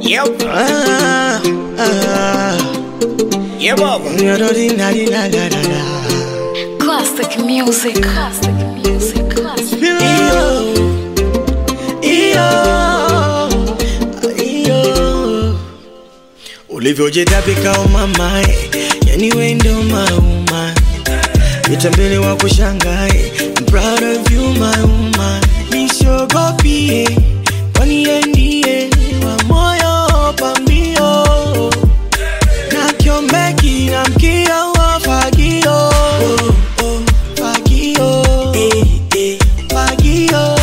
Yep. Yeah, Baba. Classic music. Classic music. Classic music. Ulivyojitapika umamae, yani we ndo mauma, nitambele wa kushangae. I'm proud of you my woman. Nishogopie, kwani ndiye wa moyo pambio, na kiombeki na mkia wa fagio. Fagio, fagio.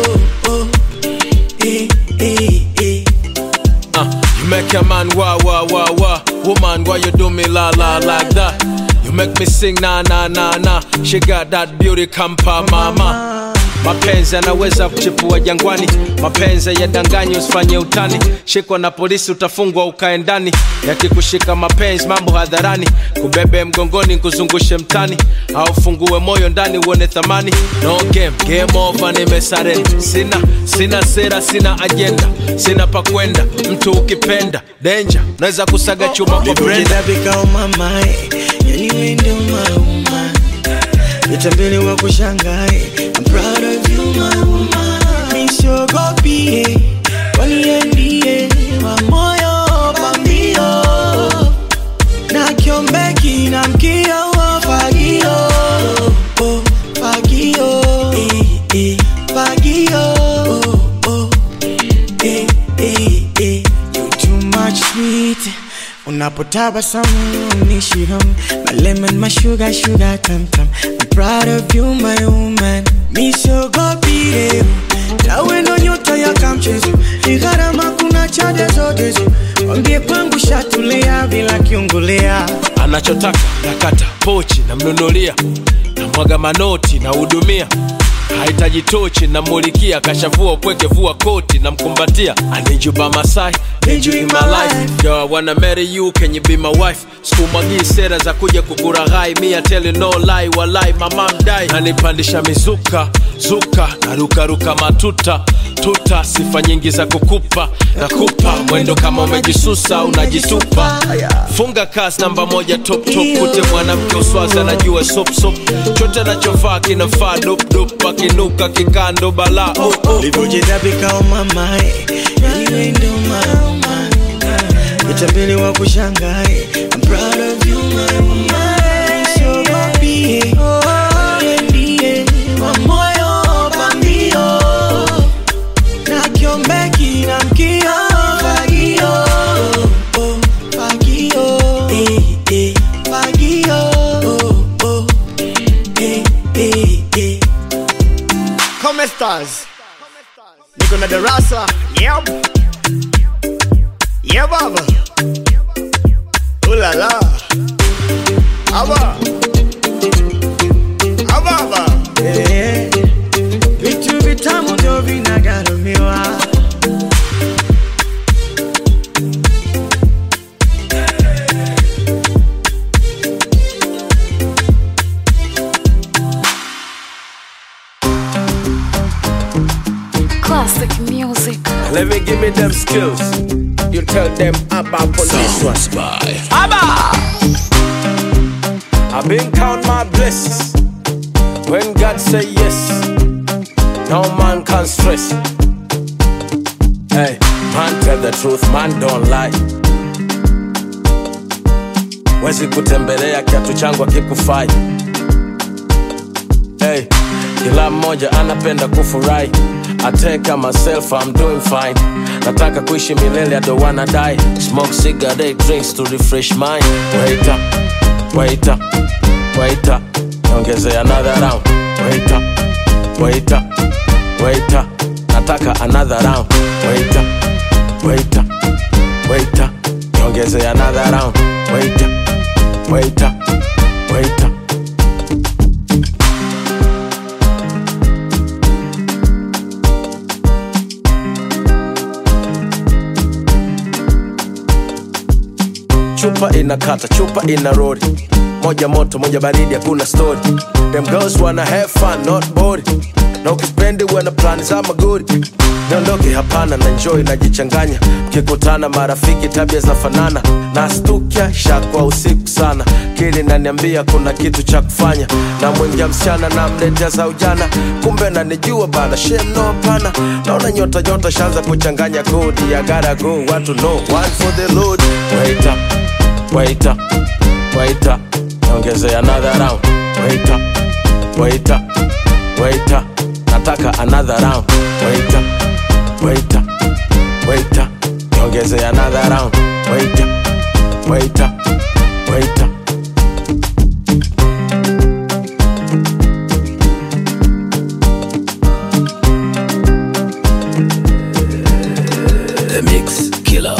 You make a man wah wah wah wah. Woman, why you do me la la like that? You make me sing na na na na. She got that beauty kampa mama. Mapenzi yanaweza kuchipua jangwani, mapenzi yadanganyi usifanye utani. Shikwa na polisi utafungwa ukae ndani, yakikushika mapenzi mambo hadharani. Kubebe mgongoni kuzungushe mtani, au fungue moyo ndani uone thamani. No game over nimesarenda. Sina sera, sina agenda, sina pa kwenda. Mtu ukipenda danger, naweza kusaga chuma kwa brenda. Ulivyojitapika umamae, yani we ndo mauma, nitambele wa kushangae. I'm proud of you my woman. Nishogopie, kwani ndiye wa moyo pambio, na kiombeki na mkia wa fagio. Fagio, fagio. You too much sweet. Unapotabasamu unishiham, my lemon, my sugar, sugar tam tam. I'm proud of you my woman. Nishogopie, nawe ndo nyota ya kamchezo, ni gharama kuna chade zote. Wambie kwangu shatulia bila kiungulea. Anachotaka nakata pochi na mnunulia, na mwaga manoti na hudumia. Haitaji tochi na mulikia, kashavua upweke vua koti na mkumbatia. I need you by my side, need you in my life. Girl, I wanna marry you, can you be my wife? Sikumwagii sera za kuja kukuraghai. Me I tell you no lie, walai mama mdai. Nanipandisha mizuka, zuka, na ruka matuta tuta, sifa nyingi za kukupa, nakupa mwendo kama umejisusa unajitupa. Funga kasi namba moja top kute mwanamke uswazi anajua sop. Chote anachovaa kinafaa dop akinuka kikando bala. Ulivyojitapika umamae, yani we ndo mauma, nitambele wa kushangae. I'm proud of you my woman. Nishogopie, ndiye wa moyo pambio, na kiombeki na mkia fagio. Fagio, fagio. Come stars. Niko na darasa. Yep. Yeah, Baba. Ooh la la. Aba. Ababa. Vitu vitamu ndo vinagarumiwa. Classic music. Let me give me them skills. You tell them about this one. Abba! I've been count my blessings. When God say yes, no man can stress. Hey, man tell the truth, man don't lie. Wezi kutembelea kiatu changu akikufai. Hey, kila mmoja anapenda kufurahi. I take care myself, I'm doing fine. Nataka kuishi milele, I don't wanna die. Smoke cigarette, drinks to refresh mind. Wait up, wait up, wait up. Ongeze another round. Wait up, wait up, wait up. Nataka another round. Wait up, wait up, wait up. Ongeze another round. Wait up, wait up, wait up. Chupa inakata, chupa inarodi. Moja moto, moja baridi, hakuna story. Them girls wanna have fun, not bored. na ukipendi uwe na plani za magodi. Niondoke hapana na enjoy najichanganya, mkikutana marafiki tabia zinafanana, nastukia shakwa usiku sana, kili naniambia kuna kitu cha kufanya, na mwingia msichana na mletea za ujana, kumbe nanijua bana, shame no hapana, naona nyota shanza kuchanganya kodi, I gotta go, want to know, one for the load. Wait up, wait up, wait up, ongeze another round. Wait up, wait up, wait up, nataka another round. Wait up, wait up, wait up, ongeze another round. Wait up, wait up, wait up. The Mix Killer.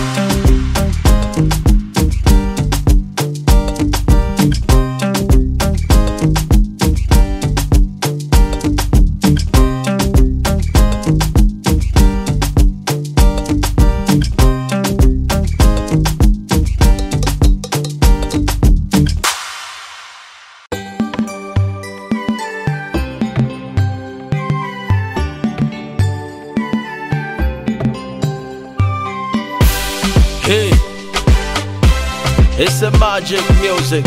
Hey, it's a magic music.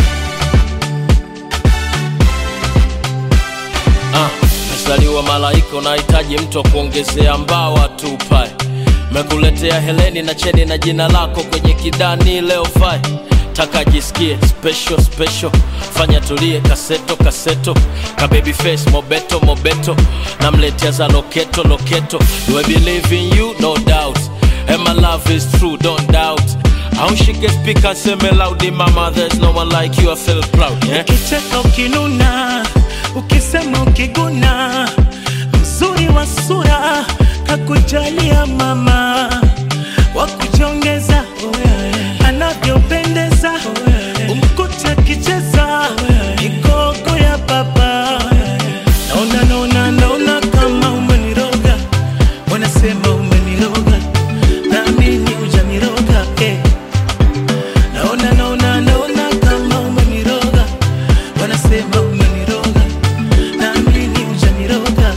Msaliwa malaika unahitaji mtu wa kuongezea mbawa tupae. Mekuletea Heleni na Cheni na jina lako kwenye kidani leo fai. Taka jisikie special, fanya tulie kaseto, ka baby face mobeto, namletea za loketo. Do I believe in you? No doubt. And my love is true, don't doubt. How she can speak and say me loudly, mama, there's no one like you, I feel proud, yeah? Ukicheka ukinuna, ukisema ukiguna, mzuri wa sura, kakujalia mama, wakujongeza, anavyopendeza, umkuta kicheza, mikoko ya baba. Naona kama umeniroga, wanasema umeniroga, naamini hujaniroga, Naona kama umeniroga, wanasema umeniroga, naamini hujaniroga,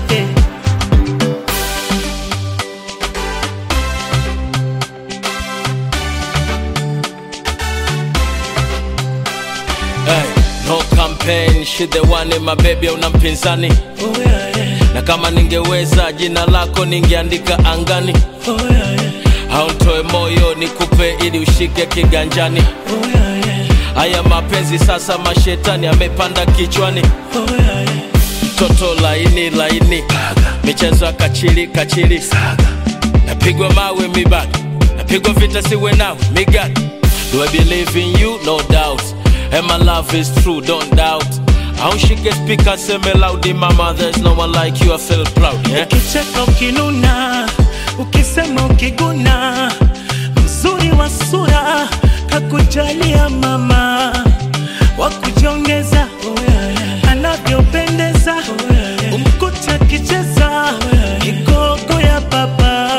Hey, no campaign, she the one in my baby, una mpinzani. Oh yeah. Na kama ningeweza jina lako ningeandika angani. Oh yeah. Hauntoe moyo nikupe ili ushike kiganjani. Oh yeah. Haya mapenzi sasa mashetani amepanda kichwani. Oh yeah. Toto laini, michezo kachili, napigwa mawe mibaki, napigwa vita siwe nawe migadi. Do I believe in you? No doubt. And my love is true, don't doubt. How she can speak and say me loudly, mama, there's no one like you, I feel proud, yeah? Ukicheka ukinuna, ukisema ukiguna, mzuri wa sura, kakujalia mama, wakujongeza, anavyopendeza, umkuta kicheza, mikoko ya baba.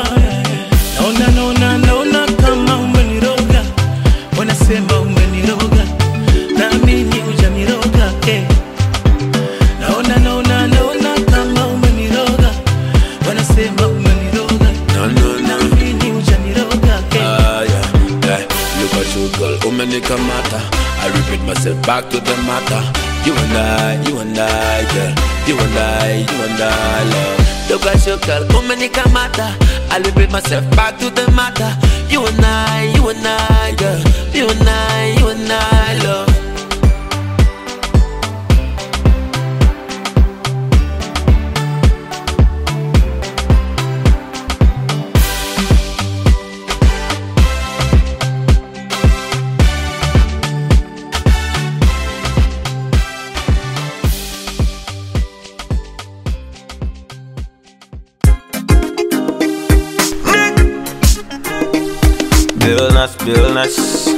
Naona kama umeniroga, wanasema umeniroga, naamini hujaniroga, Naona kama umeniroga, wanasema umeniroga, naamini hujaniroga, yeah. Look at you girl, umenikamata. I repeat myself back to the matter. You and I, girl. You and I, love. Look at you girl, umenikamata. I repeat myself back to the matter. You and I, girl. You and I, love. Billness.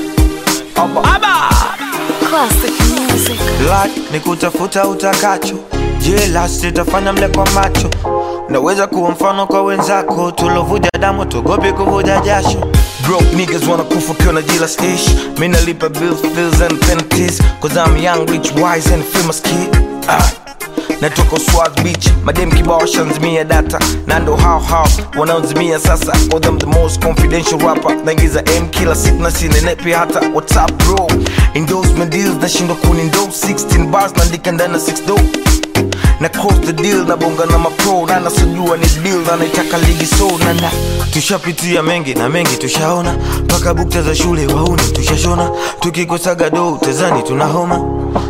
Classic music. Blood ni kutafuta utakacho, jealous itafanya mle kwa macho. Naweza kuwa mfano kwa wenzako, tulovuja damu tugopi kuvuja jasho. Broke niggas wanna kufa kiona jealous ish. Mina lipa bills and penalties, cause I'm young, rich, wise and famous kid. Natoka Swag Beach, madem kibao shanzimia data. Nando how wanaonzimia sasa. For them the most confidential rapper. Naingiza M kila siku na sinenepi hata. What's up bro? Endorsement deals nashindwa kunindose. 16 bars naandika ndani na 6 dough. Na cross the deal na bonga na mapro. Na nasujua ni deal na naitaka ligi so nana. Tushapitia mengi na mengi tushaona. Paka bukta za shule wauni tushashona. Tukikosaga do tezani tunahoma.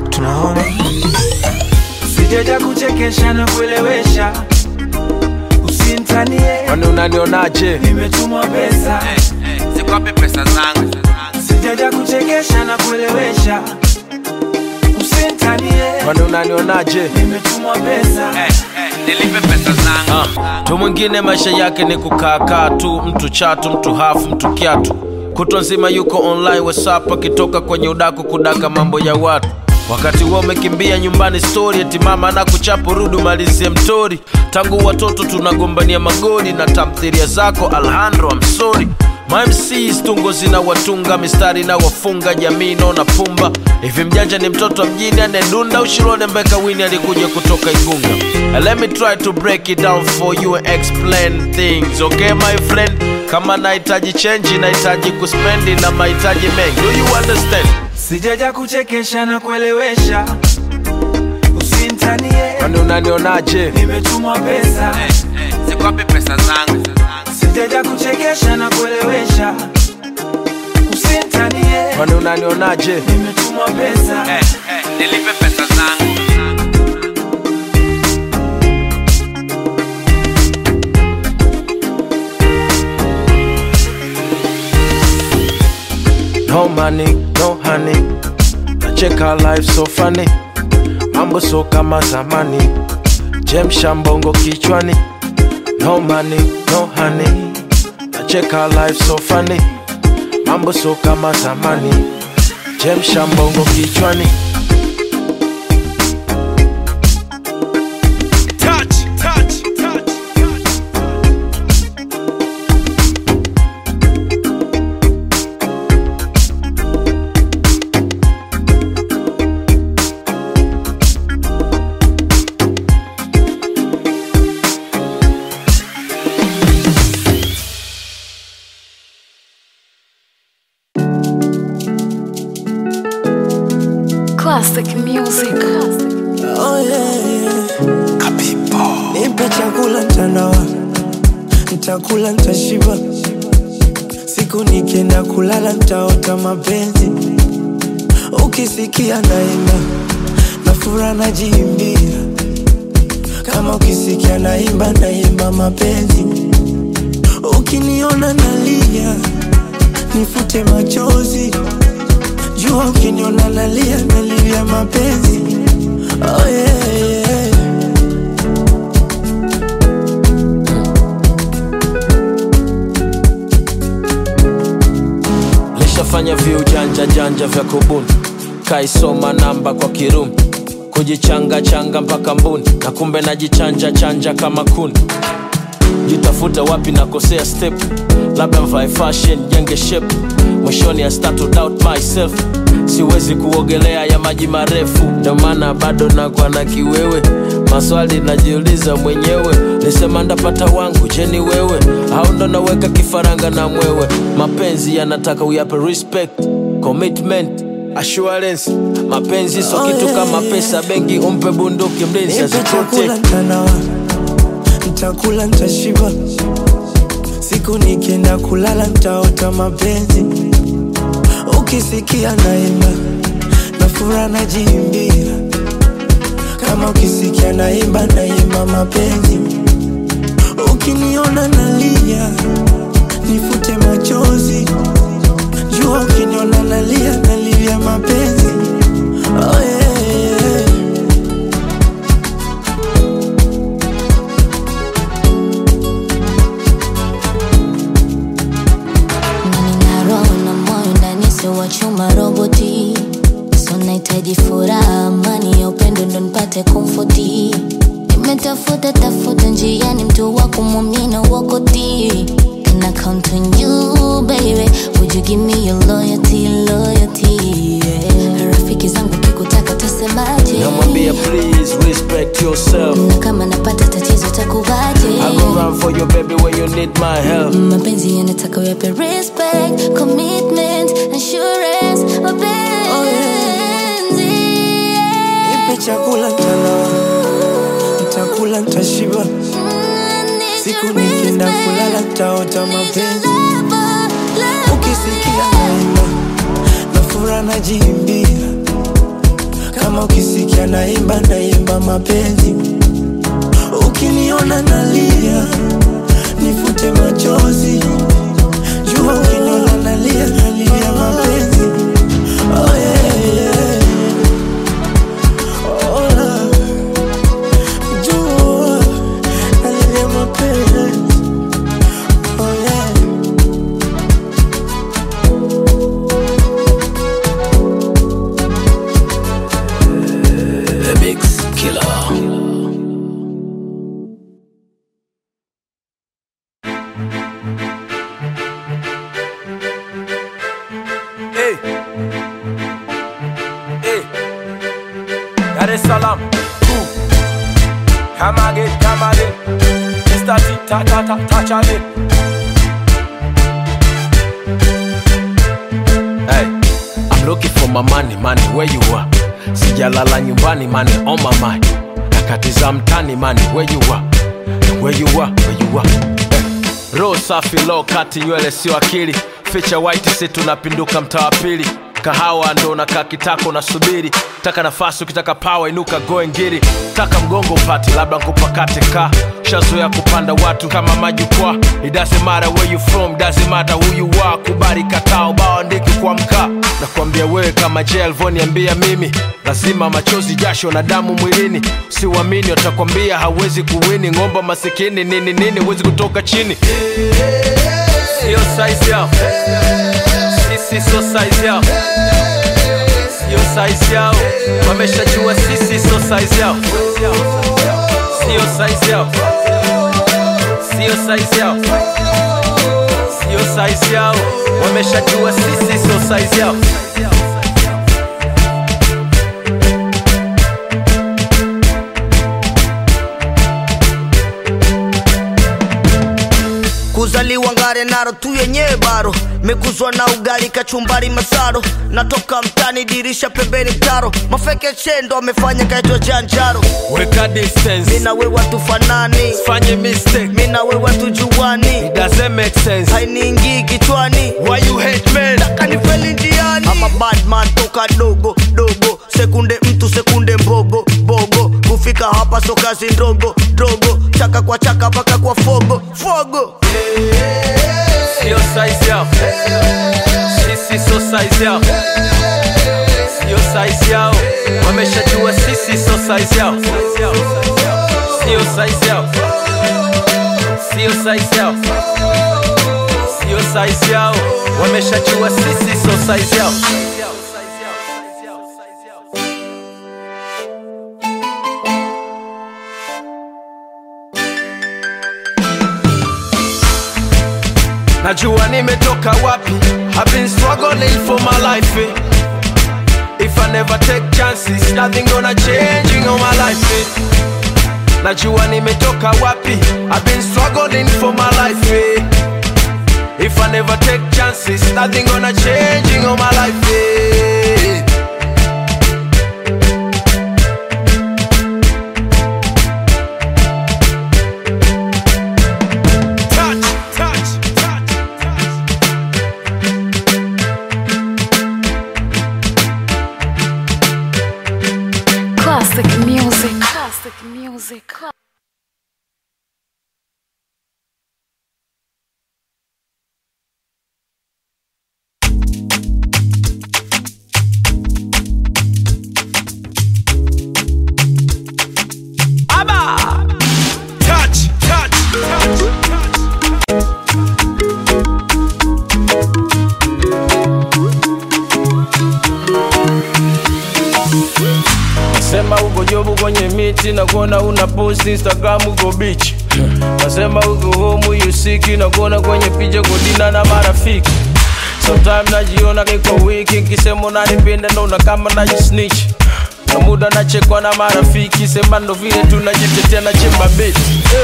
Sijaja kuchekesha na kuelewesha. Usinitanie. Kwani unanionaje? Nimetumwa pesa. Sikuwapi pesa zangu. Sijaja kuchekesha na kuelewesha. Usinitanie. Kwani unanionaje? Nimetumwa pesa. Nilipe pesa zangu. Tu mwingine maisha yake ni kukaa tu. Mtu chatu, mtu hafu, mtu kiatu. Kutwa nzima yuko online WhatsApp akitoka kwenye udaku kudaka mambo ya watu. Wakati wewe umekimbia nyumbani story eti mama na kuchapo rudu malizie mtori. Tangu watoto tunagombania magoli na tamthilia zako Alejandro I'm sorry. My MCs tungo zina watunga mistari na wafunga jamii na pumba. Hivi mjanja ni mtoto mjini anedunda ushirone mbeka wini alikuja kutoka Igunga. And let me try to break it down for you and explain things. Okay my friend? Kama nahitaji change nahitaji kuspendi na mahitaji mengi. Do you understand? Sijaja kuchekesha na kuelewesha. Usinitanie. Kwani unanionaje? Nimetumwa pesa. Sikuwapi pesa zangu. Sijaja kuchekesha na kuelewesha. Usinitanie. Kwani unanionaje? Nimetumwa pesa. Nilipe pesa zangu. No money, no honey. I check our life so funny. Mambo so kama zamani. Jemsha mbongo kichwani. No money, no honey. I check our life so funny. Mambo so kama zamani. Jemsha mbongo kichwani. Classic music. Oh yeah. Kapipo. Nipe chakula ntanawa. Nitakula nitashiba. Siku nikienda kulala nitaota mapenzi. Ukisikia naimba na furaha najiimbia. Kama ukisikia naimba mapenzi. Ukiniona nalia nifute machozi. Jua ukiniona nalia mapenzi. Oh yeah. Lishafanya janja vya kubuni. Kaisoma namba kwa kirumi. Kujichanga mpaka mbuni. Na kumbe najichanja kama kuni. Jitafuta wapi nakosea step. Labda mvae fashion jenge shape. Mwishoni I start to doubt myself. Siwezi kuogelea ya maji marefu. Ndio maana bado nakuwa na kiwewe. Maswali najiuliza mwenyewe. Nisema ndapata wangu je ni wewe? Au ndo naweka kifaranga na mwewe? Mapenzi yanataka uyape respect, commitment, assurance. Mapenzi so kitu kama pesa bengi umpe bunduki mlinzi azikote. Nitakula nitashiba. Siku nikienda kulala nitaota mapenzi. Ukisikia naimba na furaha najiimbia. Kama ukisikia naimba mapenzi. Ukiniona nalia nifute machozi. Jua ukiniona nalia mapenzi. Oh yeah. Wachuma roboti. So nahitaji furaha, amani ya upendo ndo nipate komfoti. Nimetafuta njiani mtu wa kumwamini wakoti. Can I count on you? Oh baby, would you give me your loyalty, yeah. Rafiki zangu kikutaka tasemaje? Namwambia please respect yourself. Na kama napata tatizo takuvaje? I go run for you baby when you need my help. Mapenzi yanataka uyape respect, commitment, assurance, mapenzi. Nipe chakula mtana, nitakula nitashiba. Siku nikienda kulala nitaota mapenzi. Ukisikia naimba, na furaha najiimbia. Kama ukisikia naimba mapenzi. Ukiniona nalia, nifute machozi. Jua ukiniona nalia mapenzi. Oh yeah, yeah. Oh love. Jua nalia mapenzi. Oh yeah. The Mix Killer. Hey, hey, Dar es Salaam. Come again. Mr. Touch again. Hey, I'm looking for my money, where you are? Sijalala nyumbani, money on my mind. Nakatiza mtani, money, where you are? Hey. Roho safi, low kati, nywele sio akili. Feature white, si tunapinduka mtaa wa pili. Kahawa ndo na kakitako na subiri. Taka nafasi ukitaka power inuka go and get it. Taka mgongo upati labda nkupakate ka. Shazoea kupanda watu kama majukwaa. It doesn't matter where you from, doesn't matter who you are. Kubali katao bao ndiki kwa mkaa. Nakwambia wewe kama Jelvo niambia mimi. Lazima machozi jasho na damu mwilini. Usiuamini watakwambia hawezi kuwini. Ngomba masikini nini huwezi kutoka chini. Sio size yao. Sisi so size yao. Sio size yao. Wameshajua sisi so size yao. Sio size yao. Sio size yao. Sio size yao. Wameshajua sisi so size yao. Kuzaliwa Ngare Naro tu yenyewe baro. Mekuzwa na ugali kachumbari masaro. Natoka mtani dirisha pembeni mtaro. Mafeke chendo amefanya kaitwa janjaro. Weka distance, mina wewe tufanani. fanye mistake, mina wewe tujuani. it doesn't make sense. Hainiingi kichwani. Why you hate men? Taka nifeli njiani. I'm a bad man toka dogo. Sekunde mtu sekunde mbogo. Kufika hapa so kazi ndogo. Chaka kwa chaka paka kwa fogo. Sio size yao. Sisi so size yao. Sio size yao. Wameshajua sisi so size yao. Sio size yao. Sio size yao. Sio size yao. Wameshajua sisi so size yao. Najua nimetoka wapi. I've been struggling for my life, eh. If I never take chances, nothing gonna change in my life, eh. Najua nimetoka wapi. I've been struggling for my life, eh. If I never take chances, nothing gonna change in my life, eh. Classic music. Nasema uko jobu kwenye miti na kuona una post Instagram uko beach. Nasema uko home you sick na kuona kwenye picha kodina na marafiki. Sometimes najiona niko wiki, kisema unanipenda naona kama najisnitch. Na muda nachekwa na marafiki, sema ndo vile tunajitetea na chimba beti.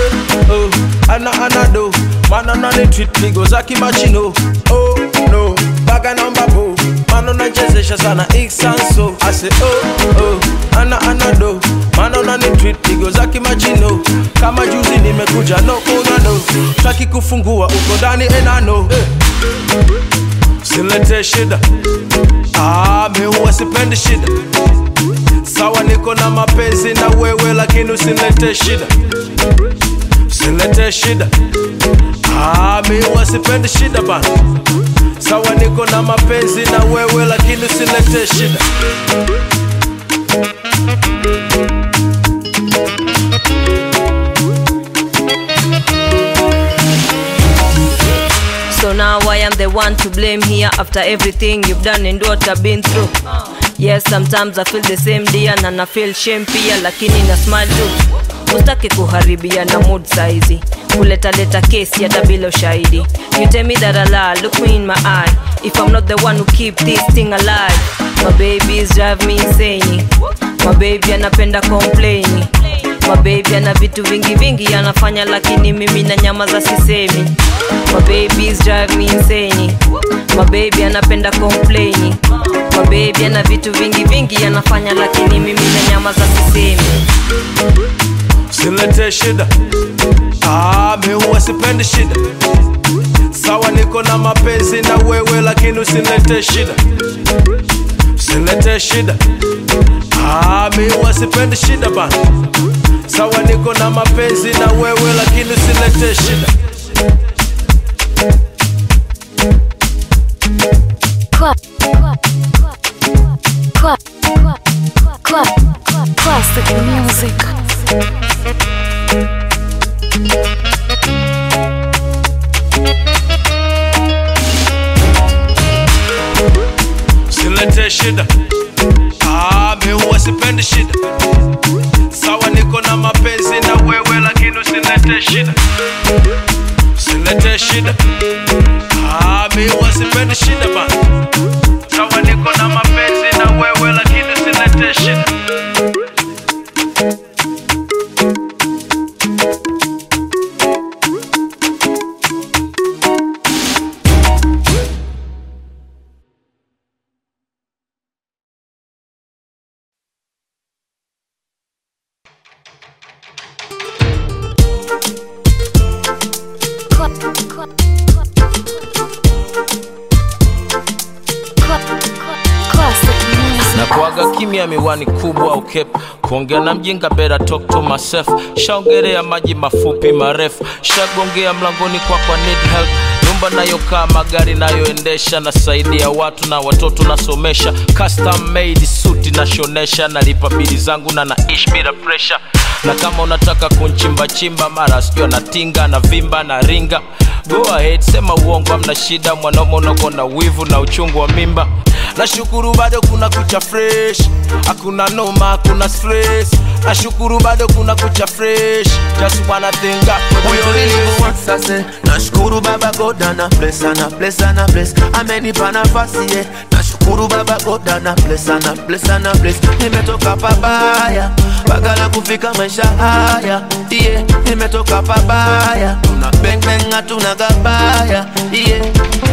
Ana do, mana nani treat me goes aki machino. Oh no, baga namba bo, mana nachezesha sana iksanso. I say ana do, mana nani treat me goes aki machino. Kama juzi nimekuja no kuna no, taki kufungua uko ndani enano. Silete shida, me huwa sipendi shida. Sawa niko na mapenzi na wewe lakini usilete shida. Usilete shida, mi huwa sipendi shida bana. Sawa niko na mapenzi na wewe lakini usilete shida. So now I am the one to blame here after everything you've done and what I've been through. Yes, sometimes I feel the same dear na feel shame pia lakini na smile too. Usitaki kuharibia na mood saizi, kuleta kesi hata bila ushahidi. You tell me that I lie, look me in my eye. If I'm not the one who keep this thing alive, my babies drive me insane. My baby anapenda complain. My baby ana vitu vingi anafanya lakini mimi na nyama za sisemi. My babies drive me insane. My baby anapenda complain. My baby ana vitu vingi anafanya lakini mimi na nyama za sisemi. Silete shida, me huwa sipendi shida. Sawa niko na mapenzi na wewe lakini usilete shida. Usilete shida, me huwa sipendi shida bana. Sawa niko na mapenzi na wewe lakini usilete shida. Classic music. Silete shida, me huwa sipendi shida. Sawa niko na mapenzi na wewe lakini usilete shida. Usilete shida, me huwa sipendi shida bana. Sawa niko na mapenzi na wewe lakini usilete shida. Na kuaga kimya miwani kubwa ukep. Kuongea na mjinga better talk to myself. Shaongelea maji mafupi marefu. Shagongea mlangoni kwa need help. Nyumba nayokaa, magari nayoendesha, nasaidia watu na watoto nasomesha. Custom made suit nashonesha, nalipa bili zangu na naishi bila pressure. Na kama unataka kunchimba mara sio natinga na vimba na ringa. Go ahead, sema uongo amna shida. Mwanaume uko na wivu na uchungu wa mimba. Nashukuru bado kuna kucha fresh, hakuna noma, hakuna stress. Nashukuru bado kuna kucha fresh, just wanna think up for the really once I say nashukuru baba God na bless na bless na bless. Amenipa nafasi nashukuru baba God na bless na bless na bless. Nimetoka pabaya bagala kufika maisha haya, yeah. Nimetoka pabaya, tuna bang bang hatuna gabaya, yeah.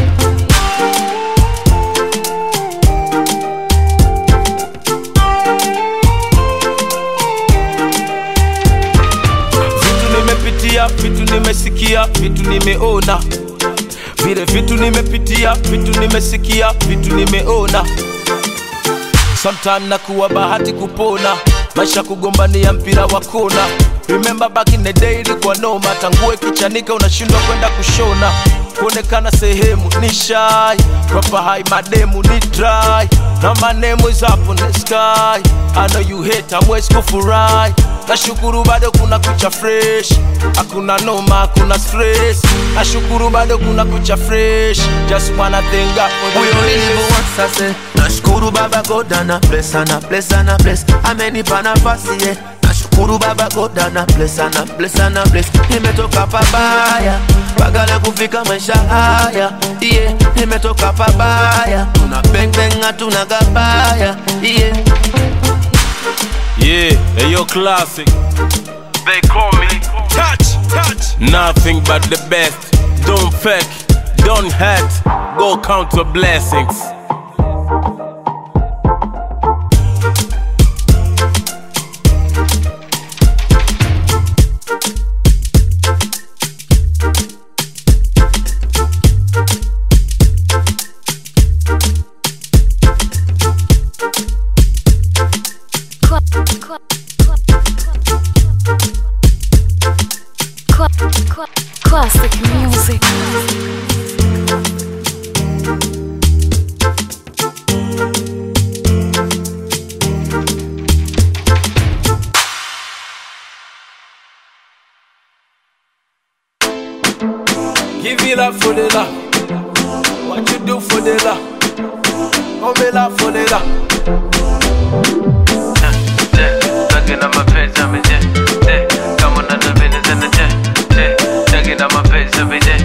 Vitu nimesikia, vitu nimeona. Vile vitu nimepitia, vitu nimesikia, vitu nimeona. Sometimes nakuwa bahati kupona, maisha kugombania mpira wa kona. Remember back in the day ilikuwa noma, tangue kichanika unashindwa kwenda kushona. Kuonekana sehemu ni shy, proper high mademu ni dry. Now my name is up on the sky, I know you hate, hamwezi kufurahi. Nashukuru bado kuna kucha fresh, hakuna noma, hakuna stress. Nashukuru bado kuna kucha fresh, just wanna thank God for the grace. Once I say nashukuru baba God na bless na bless na bless. Amenipa nafasi nashukuru baba God na bless na bless na bless. Nimetoka pabaya bagala kufika maisha haya, yeah. nimetoka pabaya. Tuna bang bang hatuna gabaya. Yeah. Yeah, hey yo classic. They call me touch. Nothing but the best. Don't fake, don't hurt. Go count your blessings. Classic music. Give it up for the love. What you do for the love? Come it up for the love. Tugging on my pants every day. Come on, the business in the day. Tugging on my pants every day.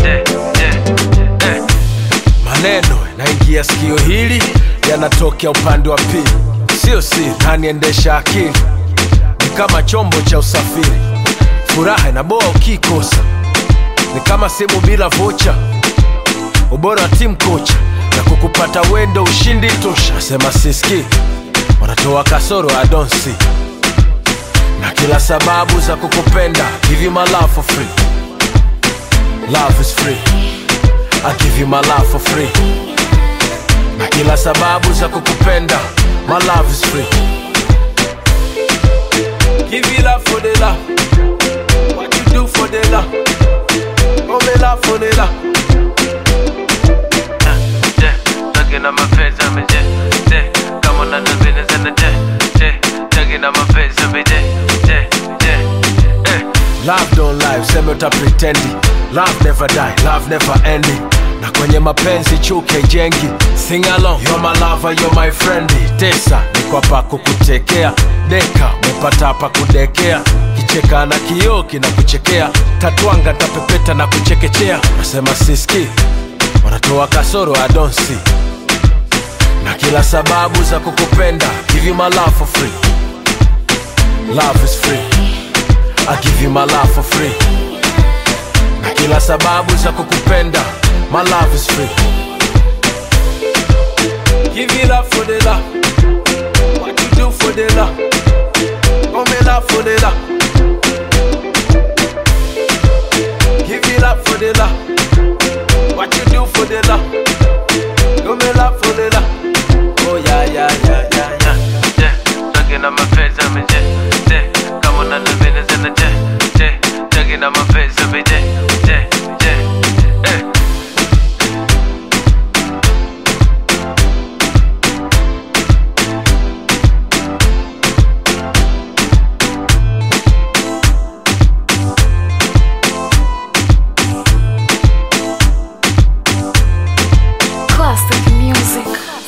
Maneno yanaingia sikio hili, yanatokea upande wa pili. Sio siri, naniendesha akili. Ni kama chombo cha usafiri. Furaha inaboa ukikosa. Ni kama simu bila vocha. Ubora wa team kocha na kukupata wendo ushindi tosha. Sema siski, wanatoa kasoro I don't see. Na kila sababu za kukupenda. Give you my love for free. Love is free. I give you my love for free. Na kila sababu za kukupenda. My love is free. Give you love for the love. What you do for the love? Come me love for the love. Tugging on my pants every day. Come on, the business in the day. Tugging on my pants every day. Love don't lie, useme uta pretendi. Love never die, love never ending. Na kwenye mapenzi chuke jengi. Sing along, you're my lover, you're my friendly. Tesa, niko hapa kukutekea. Deka, umepata hapa kudekea. Kicheka na kioo kinakuchekea. Tatuanga tapepeta na kuchekechea. Nasema siski, wanatoa kasoro I don't see. Na kila sababu za kukupenda. Give you my love for free. Love is free. I give you my love for free. Na kila sababu za kukupenda. My love is free. Give you love for the love. What you do for the love? Come me love for the love. Give you love for the love. What you do for the love? Come me love for the love. Oh yeah. Tugging on my pants every day. Come on, the business in the day. Tugging on my pants every day. Classic music.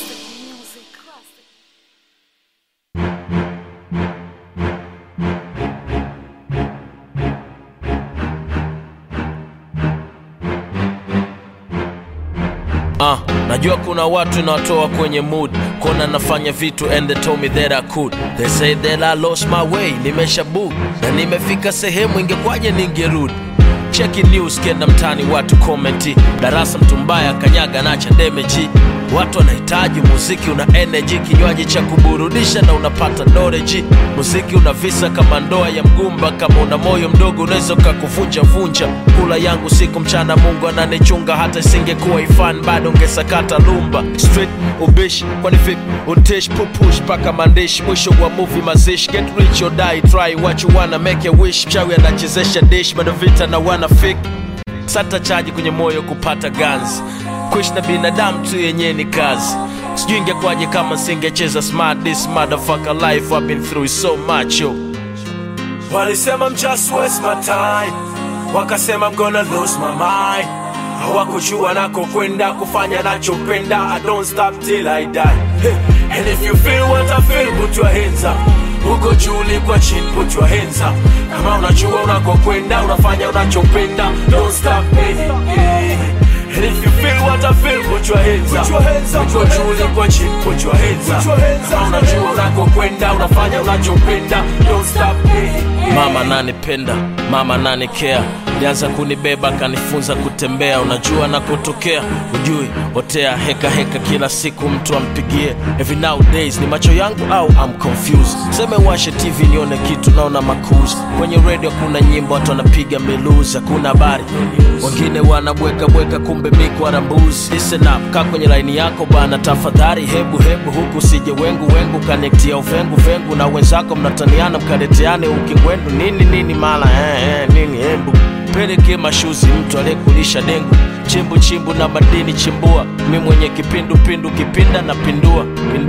Najua kuna watu nawatoa kwenye mood. Kona nafanya vitu and they told me that I could. They say that I lost my way, nimesha book. Na nimefika sehemu ingekwaje ningerudi. Cheki news kenda mtani watu komenti. Darasa mtu mbaya kanyaga nacha damage. Watu wanahitaji muziki una energy. Kinywaji cha kuburudisha na unapata knowledge. Muziki una visa kama ndoa ya mgumba. Kama una moyo mdogo unaweza ukakuvunja vunja. Kula yangu siku mchana Mungu ananichunga. Hata isingekuwa ifan bado ungesakata lumba. Street ubishi kwani vipi untish pupush paka mandish. Mwisho wa movie mazish. Get rich or die try what you wanna make a wish. Mchawi anachezesha dish bado vita na wana fake. Sata chaji kwenye moyo kupata guns. Kuishi na binadamu tu yenye ni kazi. Sijui ingekwaje kama singecheza smart. This motherfucker life I've been through so much yo. Walisema I'm just waste my time. Wakasema I'm gonna lose my mind. Hawakujua nako kwenda kufanya nachopenda. I don't stop till I die. Hey. And if you feel what I feel, put your hands up. Uko juu kwa chini, put your hands up. Kama unajua unakokwenda, unafanya unachopenda. Don't stop, hey. And if you feel what I feel, put your hands up. Uko juu uko chini, put your hands up. Kama unajua unakokwenda, unafanya unachopenda, don't stop. Mama ananipenda, mama ananikea, alianza kunibeba kanifunza kutembea. Unajua nakotokea, ujui hotea heka heka kila siku mtu ampigie. Every nowadays ni macho yangu au I'm confused. Seme washe TV nione kitu naona makuzi. Kwenye radio kuna nyimbo watu wanapiga meluza, kuna habari wengine wanabweka bweka kumbe miku arambuzi. Listen up, kaa kwenye line yako bana tafadhali. Hebu huku sije wengu kanektia uvengu vengu na wenzako mnataniana mkadeteane ukingwendu nini mala nini hebu peleke mashuzi mtu aliyekulisha dengu chimbu na madini chimbua. Mi mwenye kipindu kipinda na pindua.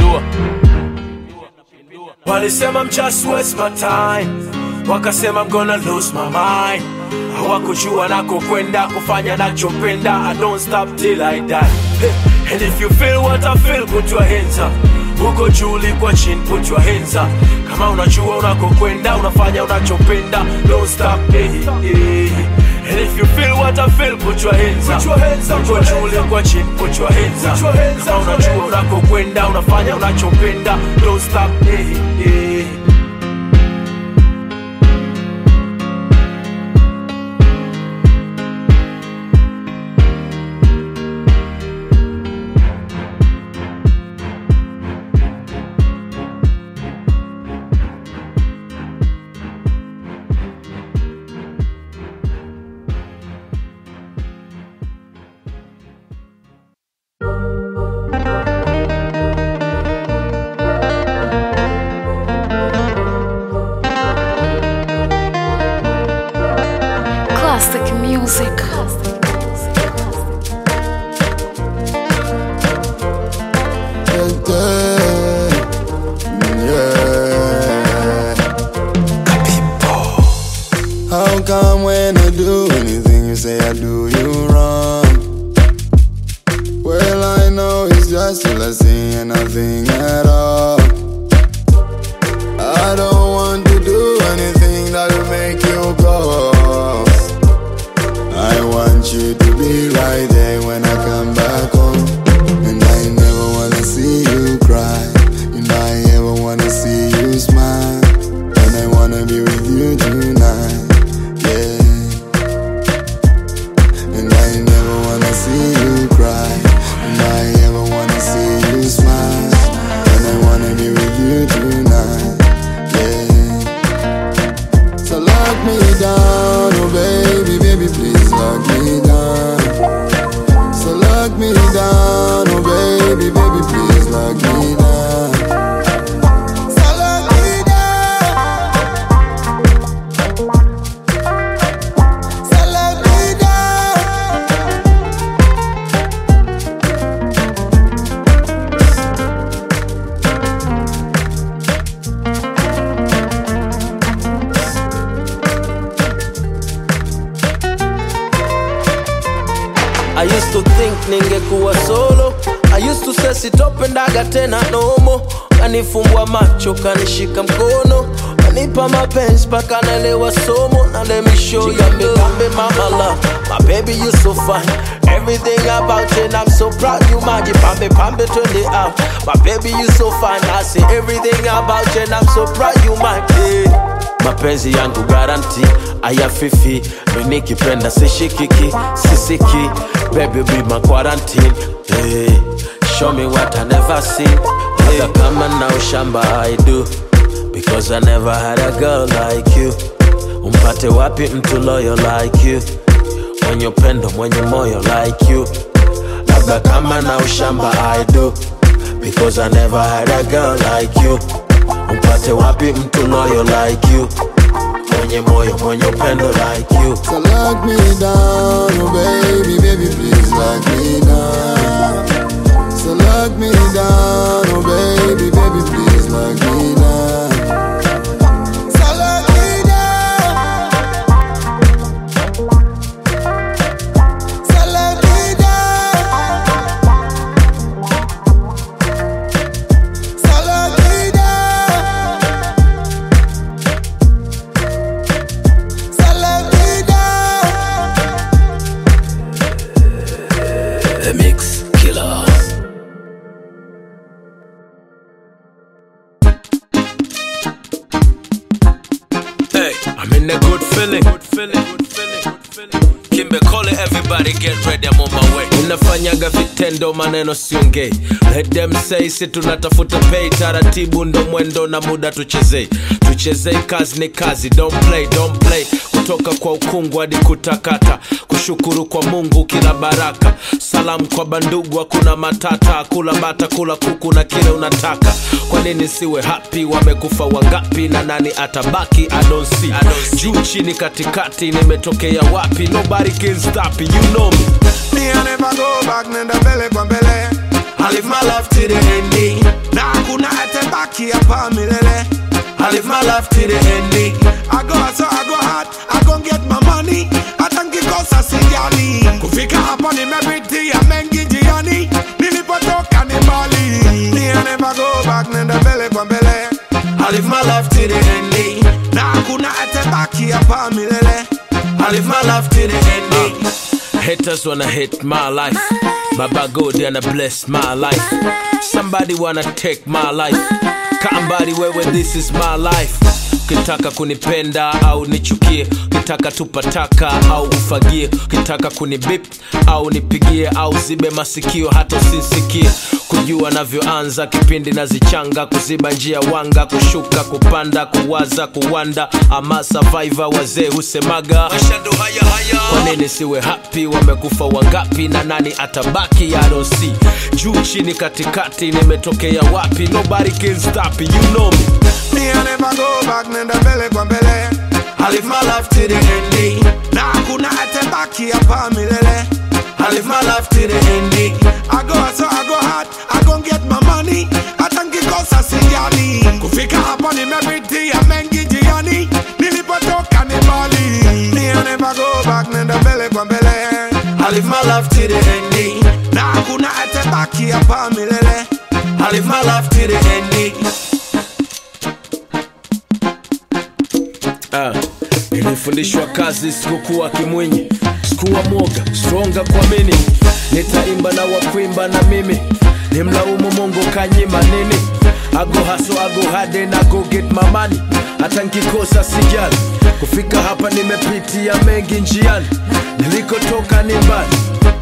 Walisema I'm just waste my time, wakasema I'm gonna lose my mind. Hawakujua nakokwenda kufanya nachopenda. I don't stop till I die. And if you feel what I feel, put your hands up. Uko juu kwa chini, put your hands up. Kama unajua unakokwenda, unafanya unachopenda, don't stop. And if you feel what I feel, put your hands up. Uko juu kwa chini, put your hands up. Kama unajua unakokwenda, unafanya unachopenda, don't stop. Classic music. How come when I do anything you say I do you wrong? Well, I know it's just a lesson and nothing at all. I don't want to do anything that will make you go. I want you to be right there when I come back home. And I never wanna see you cry, and I ever wanna see you smile. And I wanna be with you tonight, yeah. And I never wanna see you cry, and I ever wanna see you smile. And I wanna be with you tonight, yeah. So lock me down, oh baby, baby, please lock me down. So lock me down, oh baby, baby, please lock me down. So lock me down. So lock me down. I used to think ningekuwa solo. I used to say sitopendaga tena nomo. Kanifumbua macho, kanishika mkono, kanipa mapenzi paka naelewa somo. Now let me show you Gambe mama love. My baby you so fine, everything about you and I'm so proud. You maji pambe turn it out. My baby you so fine, I say everything about you and I'm so proud. You my baby. Mapenzi yangu guarantee ayafifi, mimi nikipenda sishikiki sisiki. Baby be my quarantine, hey. Show me what I never seen, hey. Hata kama na ushamba I do, because I never had a girl like you. Umpate wapi mtu loyal like you, mwenye upendo mwenye moyo like you. Labda kama na ushamba I do, because I never had a girl like you. Umpate wapi mtu loyal like you, mwenye moyo mwenye upendo like you. So lock me down, oh baby, baby, please lock me down. So lock me down, oh baby, baby, please lock me down. So lock me down. So lock me down. So lock me down. So lock me down. The Mix Killer. in a good feeling. Kimbe call it, everybody get ready, I'm on my way. Unafanyaga vitendo maneno siongei. Let them say si tunatafuta pay. Taratibu ndo mwendo na muda tuchezei. Tuchezei kazi ni kazi, don't play. Kutoka kwa ukungu hadi kutakata. Kushukuru kwa Mungu kila baraka. Salamu kwa bandugu hakuna matata. Kula bata kula kuku na kile unataka. Kwa nini siwe happy, wamekufa wangapi na nani atabaki? I don't see. Juu chini katikati nimetokea wapi? Nobody can stop it, you know me. Me I never go back, nenda mbele kwa mbele. I live my life to the ending. Na hakuna atebaki hapa milele. I live my life to the ending. I go hard, I gon' get my money. Hata nkikosa sijali. Kufika hapa nimepitia mengi njiani. Nilipotoka ni mbali. Me I never go back, nenda mbele kwa mbele. I live my life to the ending. Na hakuna atebaki hapa milele. I live my life to the ending. Haters wanna hate my life. Baba God wanna bless my life. Somebody wanna take my life. Kambari wewe, this is my life. Kitaka kunipenda au nichukie, kitaka tupataka au ufagie, kitaka kunibip au nipigie au zibe masikio hata usisikie. Kujua navyoanza kipindi nazichanga, kuziba njia wanga, kushuka kupanda, kuwaza kuwanda. Ama survivor wazee husemaga mashando haya. Kwa nini siwe happy, wamekufa wangapi na nani atabaki? I don't see. Juu chini katikati nimetokea wapi? Nobody can stop it, you know me. Me I never go back, nenda mbele kwa mbele. I live my life to the ending. Na hakuna atebaki hapa milele. I live my life to the ending. I go hard, I gon' get my money. Hata nkikosa sijali. Kufika hapa nimepitia mengi njiani. Nilipotoka ni mbali. Me I never go back, nenda mbele kwa mbele. I live my life to the ending. Na hakuna atebaki hapa milele. I live my life to the ending. Nilifundishwa kazi, sikukuwa kimwinyi, sikuwa mwoga, stronga kwa mini. Nitaimba na wakuimba na mimi, nimlaumu Mungu kanyima nini? I go hustle, I go hard and I go get my money. Hata nkikosa sijali. Kufika hapa nimepitia mengi njiani. Nilikotoka ni mbali.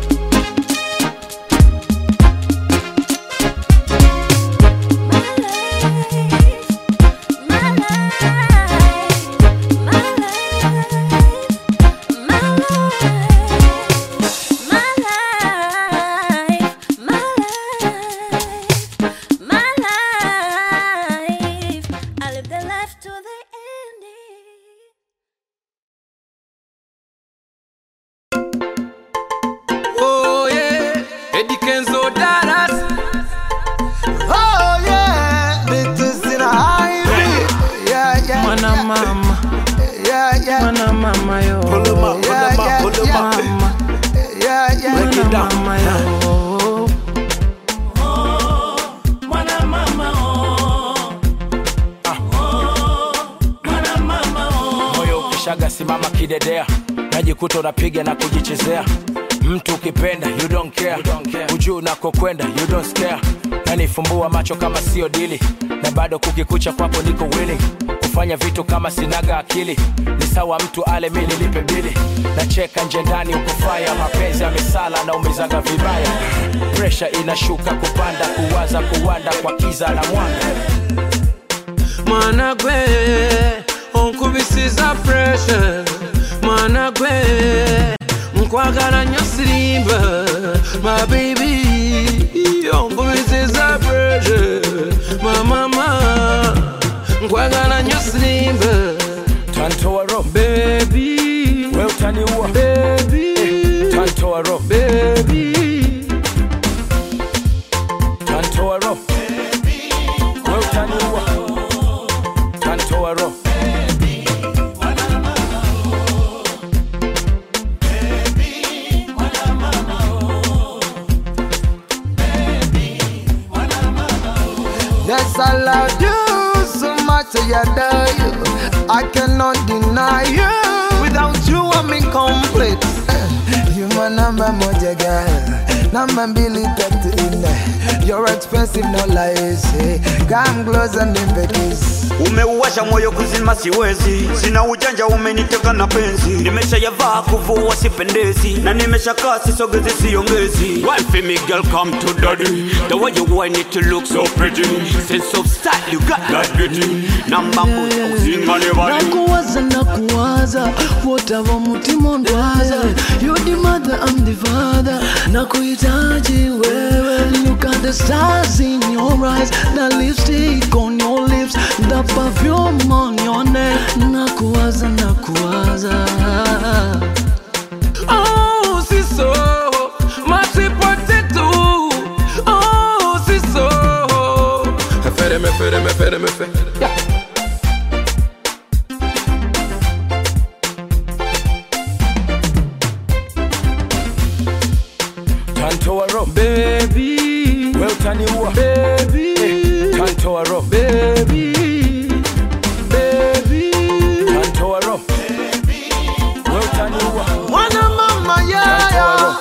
Simama kidedea, najikuta unapiga na kujichezea. Mtu ukipenda you don't care, ujuu unakokwenda you don't scare. Nanifumbua macho kama sio dili, na bado kukikucha kwako niko willing. Kufanya vitu kama sinaga akili, ni sawa mtu ale mimi nilipe bili. Nacheka nje ndani ukufaya, mapenzi ya misala na umizaga vibaya. Pressure inashuka kupanda, kuwaza kuwanda kwa kiza na mwanga. Managwe onkubisiza pressure, managwe nkwagala nyo sirimba, my baby onkubisiza pressure, my mama nkwagala nyo sirimba. Tantoa ro baby, wewe utaniua baby, tantoa ro baby, tantoa ro wewe utaniua tantoa ro. Yes, I love you so much, I adore you. I cannot deny you. Without you, I'm incomplete. You my number moja girl. Namba mbili tatu nne. You're expensive, no lies. Come close and kiss. Umeuwasha moyo kuzima siwezi. Sina ujanja umeniteka na penzi. Nimeshayavaa kuvua sipendezi. Na nimeshakaa sisogezi siongezi. Wife me girl come to daddy. The way you want it to look so pretty. Sense of style you got that beauty. Namba moja usinga nebali. Nakuwaza whatever mutima ndwaza. You're the mother, I'm the father. Nakuhitaji wewe. Look at the stars in your eyes. The lipstick on your lips. The perfume on your neck. Nakuwaza. Oh, siso, mati potato. Oh, siso. Me fere. Yeah. Tantowaro, baby. Well, Taniwa, baby. Hey, Tantowaro, baby. Tantowaro, well, Taniwa, Mwana mama yeah.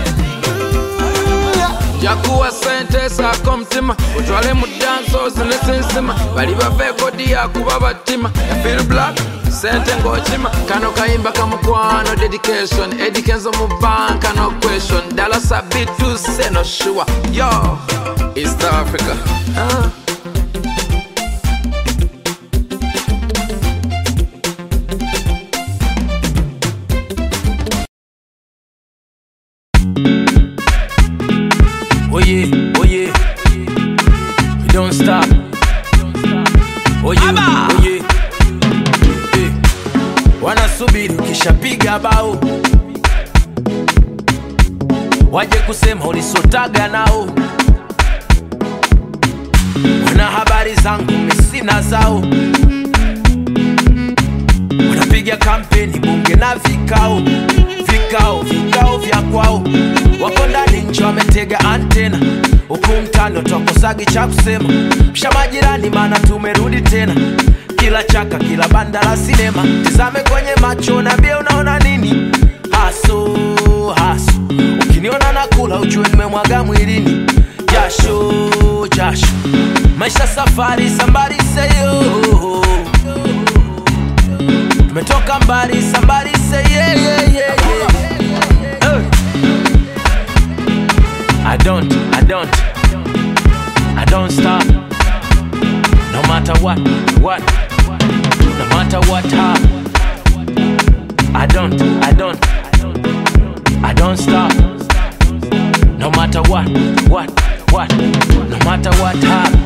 Yakuwa sente sa komtima. Utwale mu danso zinesensima. Bali bave kodi ya kuba batima. Ya feel black. Sente ngochima. Kano kaimba kamukwano dedication. Edikenzo mu banka no question. Dala sabitu se no sure. Yo, East Africa. Oh yeah, we don't stop. Oh yeah, hey. Wanasubiri ukishapiga bao waje kusema ulisotaga nao. Wana habari zangu misina zao. Wanapiga kampeni bunge na vikao vya kwao. Wako ndani nje wametega antena. Huku mtano twakosagi cha kusema. Msha majirani maana tumerudi tena. Kila chaka kila banda la sinema. Tizame kwenye macho niambie unaona nini. Haso ukiniona nakula ujue nimemwaga mwilini. Jasho maisha safari somebody say yo. Tumetoka mbali somebody say yeah. I don't stop. No matter what, no matter what happens. I don't stop. No matter what, no matter what happens.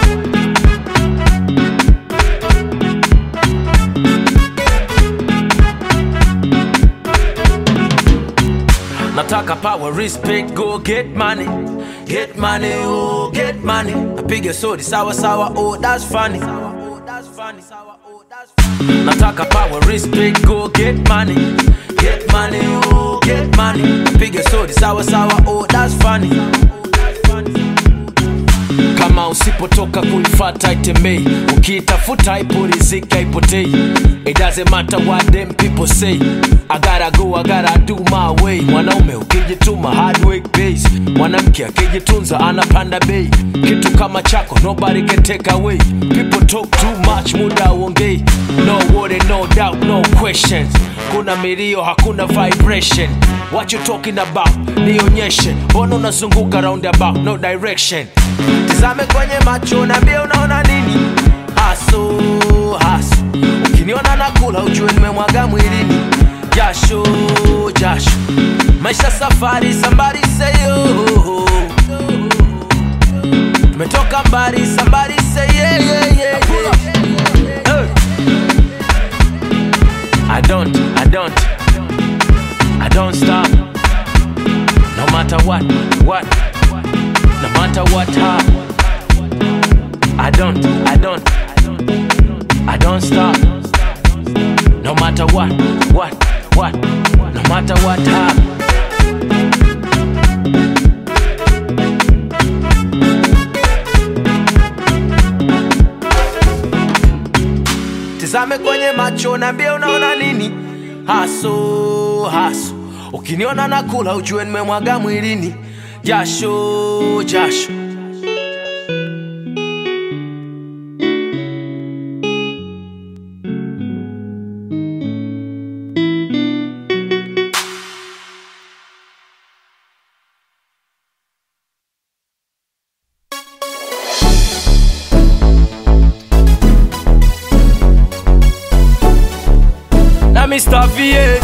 Nataka power, respect, go get money. Get money, oh, get money. Napiga sodi sawa, oh, that's funny. Nataka power, respect, go get money. Get money, oh, get money. Napiga sodi sawa, oh, that's funny. Kama usipotoka kuifuata itemei. Ukiitafuta ipo riziki haipotei. It doesn't matter what them people say. I gotta go, I gotta do my way. Mwanaume ukijituma hard work pays. Mwanamke akijitunza anapanda bei. Kitu kama chako nobody can take away. People talk too much muda uongei. No worry, no doubt, no questions. Kuna milio hakuna vibration. What you talking about? Nionyeshe. Mbona unazunguka roundabout, no direction. Tizame kwenye macho niambie unaona nini. Haso ukiniona nakula ujue nimemwaga mwilini. Jasho maisha safari somebody say yo. Tumetoka mbali somebody say yeah. I don't stop. No matter what, no matter what happens. I don't stop. No matter what, no matter what happens. Tizame kwenye macho niambie unaona nini. Haso ukiniona nakula ujue nimemwaga mwilini. jasho jasho. Mr. VA.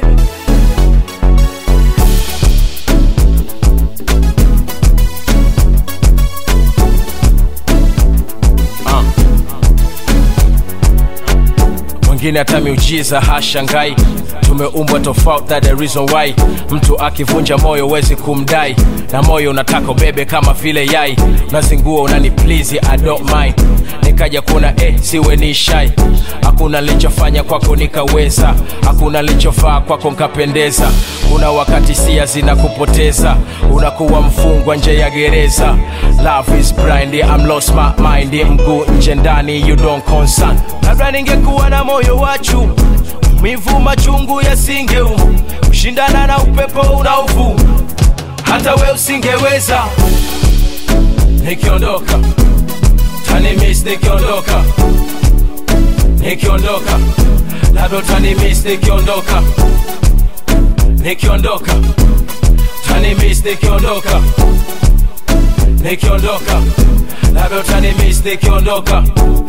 Mwingine hata miujiza hashangai, tumeumbwa tofauti, that the reason why. Mtu akivunja moyo wezi kumdai, na moyo unataka ubebe kama vile yai. Nazingua unani please, I don't mind. Nikaja kuna siwe ni shy. Hakuna nilichofanya kwako nikaweza, hakuna nilichofaa kwako nikapendeza. Kuna wakati sia zinakupoteza, unakuwa mfungwa nje ya gereza. Love is blind, I'm lost my mind. Mguu nje ndani, you don't concern. Labda ningekuwa na moyo wachu, mivu machungu yasingeuma. Kushindana na upepo unaovuma, hata we usingeweza. Nikiondoka tani miss, nikiondoka nikiondoka, labda tani miss, nikiondoka nikiondoka, tani miss, nikiondoka nikiondoka, labda tani miss, nikiondoka.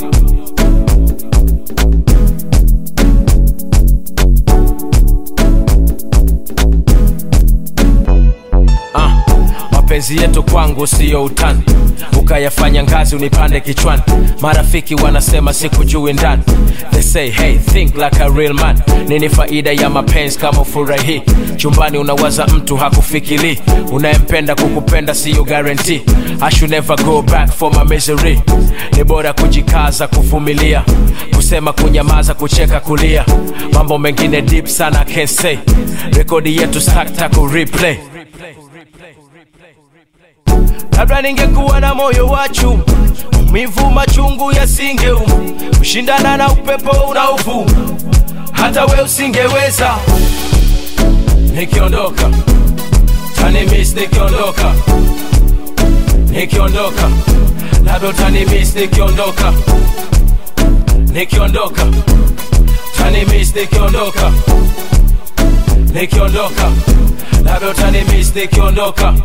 Mapenzi yetu kwangu siyo utani, ukayafanya ngazi unipande kichwani. Marafiki wanasema sikujui ndani, they say hey think like a real man. Nini faida ya mapenzi kama ufurahi? Chumbani unawaza mtu hakufikiri, unayempenda kukupenda siyo guarantee. I should never go back for my misery. Ni bora kujikaza kuvumilia, kusema kunyamaza, kucheka kulia. Mambo mengine deep sana can't say, rekodi yetu stack taku replay. Labda ningekuwa na moyo wachu, mivu machungu yasingeuma. Kushindana na upepo unaovuma, hata we usingeweza. Nikiondoka tani miss, nikiondoka nikiondoka, labda tani miss, nikiondoka nikiondoka, tani miss, nikiondoka nikiondoka, labda tani miss, nikiondoka.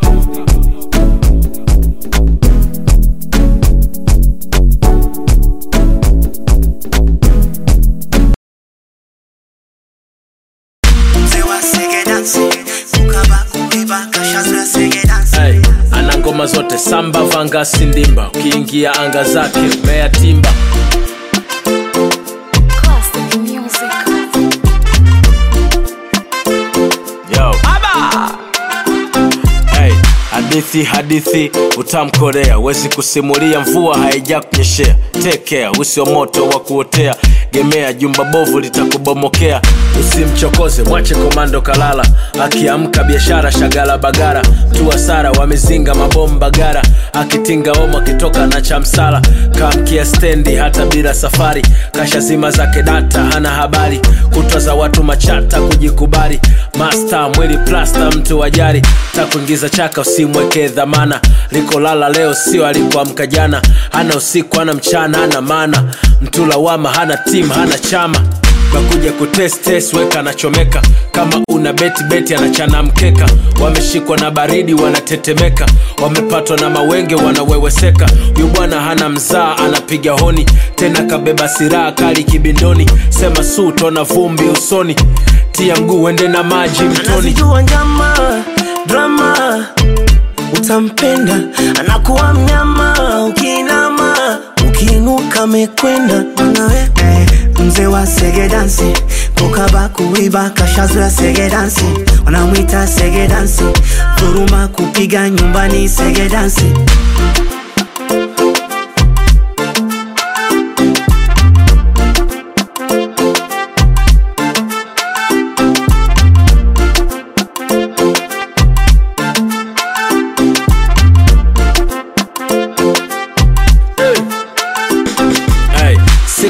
Hey, ana ngoma zote samba, vanga, sindimba. Ukiingia anga zake mea timba. Classic music. Yo Aba! Hey, hadithi utamkorea. Wezi kusimulia mvua haija kunyeshea. Take care, usio moto wa kuotea. Gemea jumba bovu litakubomokea. Usimchokoze, mwache komando kalala. Akiamka biashara shagala bagara. Mtu hasara wamezinga mabomba gara. Akitinga oma kitoka na chamsala. Kamkia stendi hata bila safari. Kasha zima zake data hana habari. Kutwa za watu machata kujikubali. Master mwili plaster mtu wajari. Takuingiza chaka usimweke dhamana. Liko lala leo sio alikuamka jana. Hana usiku hana mchana hana maana. Mtu lawama hana team hana chama. Bakuja kutest weka na chomeka. Kama una beti anachana mkeka. Wameshikwa na baridi wanatetemeka. Wamepatwa na mawenge wanaweweseka. Huyu bwana hana mzaa anapiga honi. Tena kabeba silaha kali kibindoni. Sema su tona vumbi usoni. Tia mguu ende na maji mtoni. Anazijua njama, drama. Utampenda, anakuwa mnyama. Ukinama, ukiinuka mekwenda. Mwanawe mzee wa sege dansi, kukaba kuiba kashazoea sege dansi. Wanamwita sege dansi, dhuruma kupiga nyumbani sege dansi.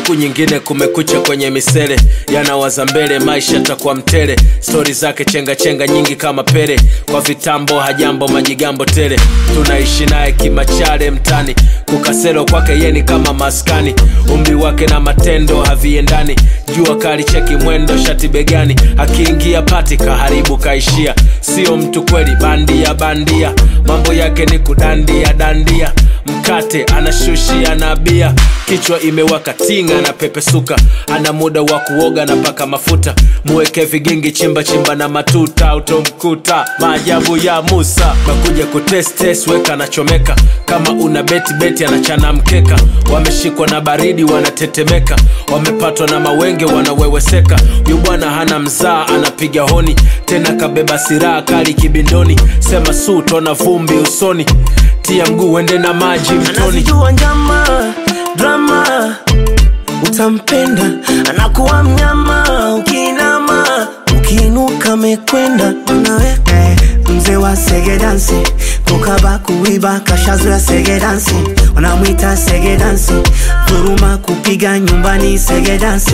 siku nyingine kumekucha kwenye misele, yanawaza mbele maisha takuwa mtele. Stori zake chenga chenga nyingi kama pere, kwa vitambo hajambo majigambo tele. Tunaishi naye kimachale mtani, kukaselo kwake yeni kama maskani. Umri wake na matendo haviendani, jua kali cheki mwendo shati begani. Akiingia pati kaharibu kaishia, sio mtu kweli bandia bandia. Mambo yake ni kudandia dandia, mkate anashushia na bia. Kichwa imewaka tinga na pepesuka, ana muda wa kuoga na paka mafuta. Muweke vigingi chimba chimba na matuta, utomkuta maajabu ya Musa. Bakuja kutest weka na chomeka, kama una beti beti anachana mkeka. Wameshikwa na baridi wanatetemeka, wamepatwa na mawenge wanaweweseka. Huyu bwana hana mzaa anapiga honi, tena kabeba silaha kali kibindoni. Sema su tona vumbi usoni, tia mguu wende na maji mtoni. Anazijua njama, drama, utampenda. Anakuwa mnyama, ukinama, ukiinuka mekwenda. Mzee wa sege dansi, kukaba kuiba kashazoya sege dansi. Wanamuita sege dansi, dhuruma kupiga nyumbani sege dansi.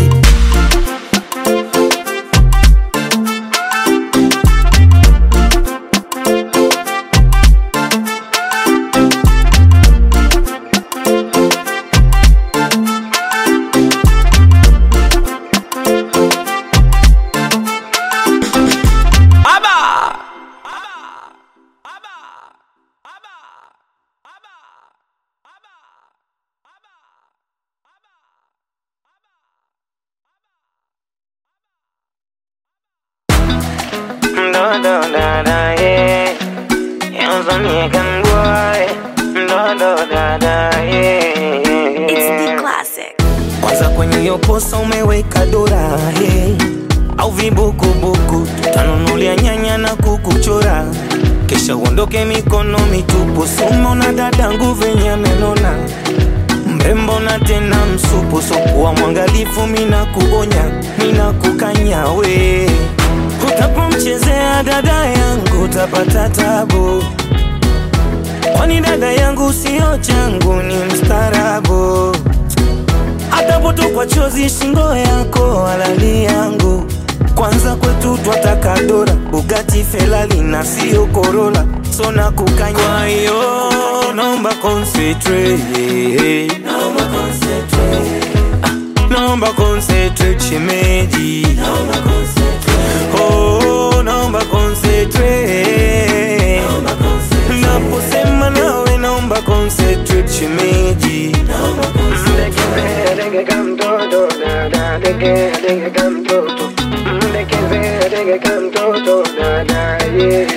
Kwanza kwenye hiyo posa umeweka dora, hey. Au vibukubuku tutanunulia nyanya na kukuchora, kisha uondoke mikono mitupu. Sumo na dadangu venye amenona, mrembo na tena msupu. Sokuwa mwangalifu mina kuonya, mina kukanya we. Utapomchezea dada yangu utapata tabu, kwani dada yangu sio changu ni mstarabu. Atapoto kwa chozi shingo yako halali yangu. Kwanza kwetu twataka dora, Bugatti Ferrari na sio Corolla. So na kukanya, kwa hiyo naomba concentrate, naomba concentrate, naomba concentrate shemeji, naomba concentrate. Oh, naomba concentrate, naomba concentrate. Naposema nawe naomba concentrate shemeji, naomba concentrate. Come to na na dege come to dege come to na na yeah.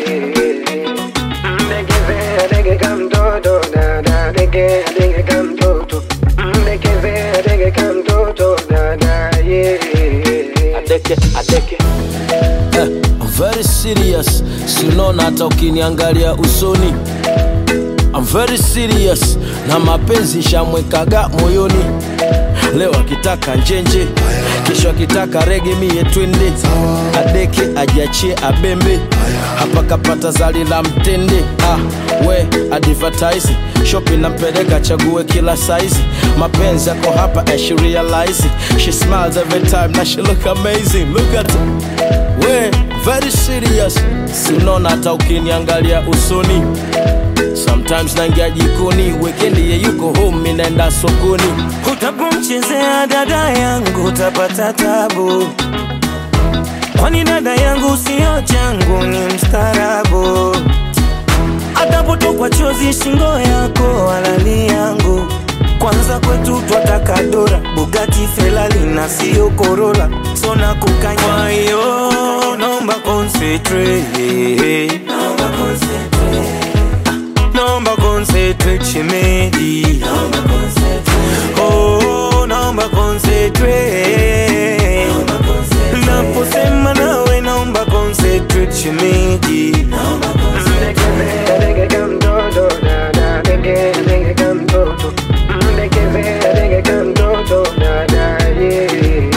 Dege come to na na dege come to dege come to na na yeah. Adeke I'm very serious, sinona hata ukiniangalia usoni. I'm very serious, na mapenzi shamwekaga moyoni. Leo akitaka njenje, kesho akitaka rege mie twende. Adeke ajiachie abembe, hapa kapata zali la mtende. We advertise, shopping nampeleka chague kila size. Mapenzi yako hapa and she realize it. She smiles every time, now she look amazing. Look at her, we very serious, sinona hata ukiniangalia usoni. Sometimes nangia jikoni, weekendi ye yuko home, minaenda sokoni. Utapomchezea dada yangu utapata tabu, kwani dada yangu sio changu ni mstarabu. Atapoto kwa chozi shingo yako halali yangu. Kwanza kwetu twataka dora, Bugatti Ferrari na sio Corolla. So na kukanya, kwa hiyo naomba concentrate, naomba concentrate, naomba concentrate shemeji, naomba concentrate. Oh, naomba concentrate, naomba concentrate. Naposema nawe naomba concentrate shemeji, naomba concentrate. Dege come to na na dege come to dege come to na na yeah.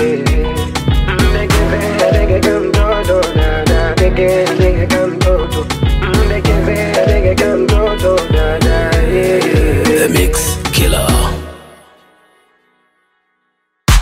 Dege come to na na dege come to dege come to na na yeah. The Mix Killer.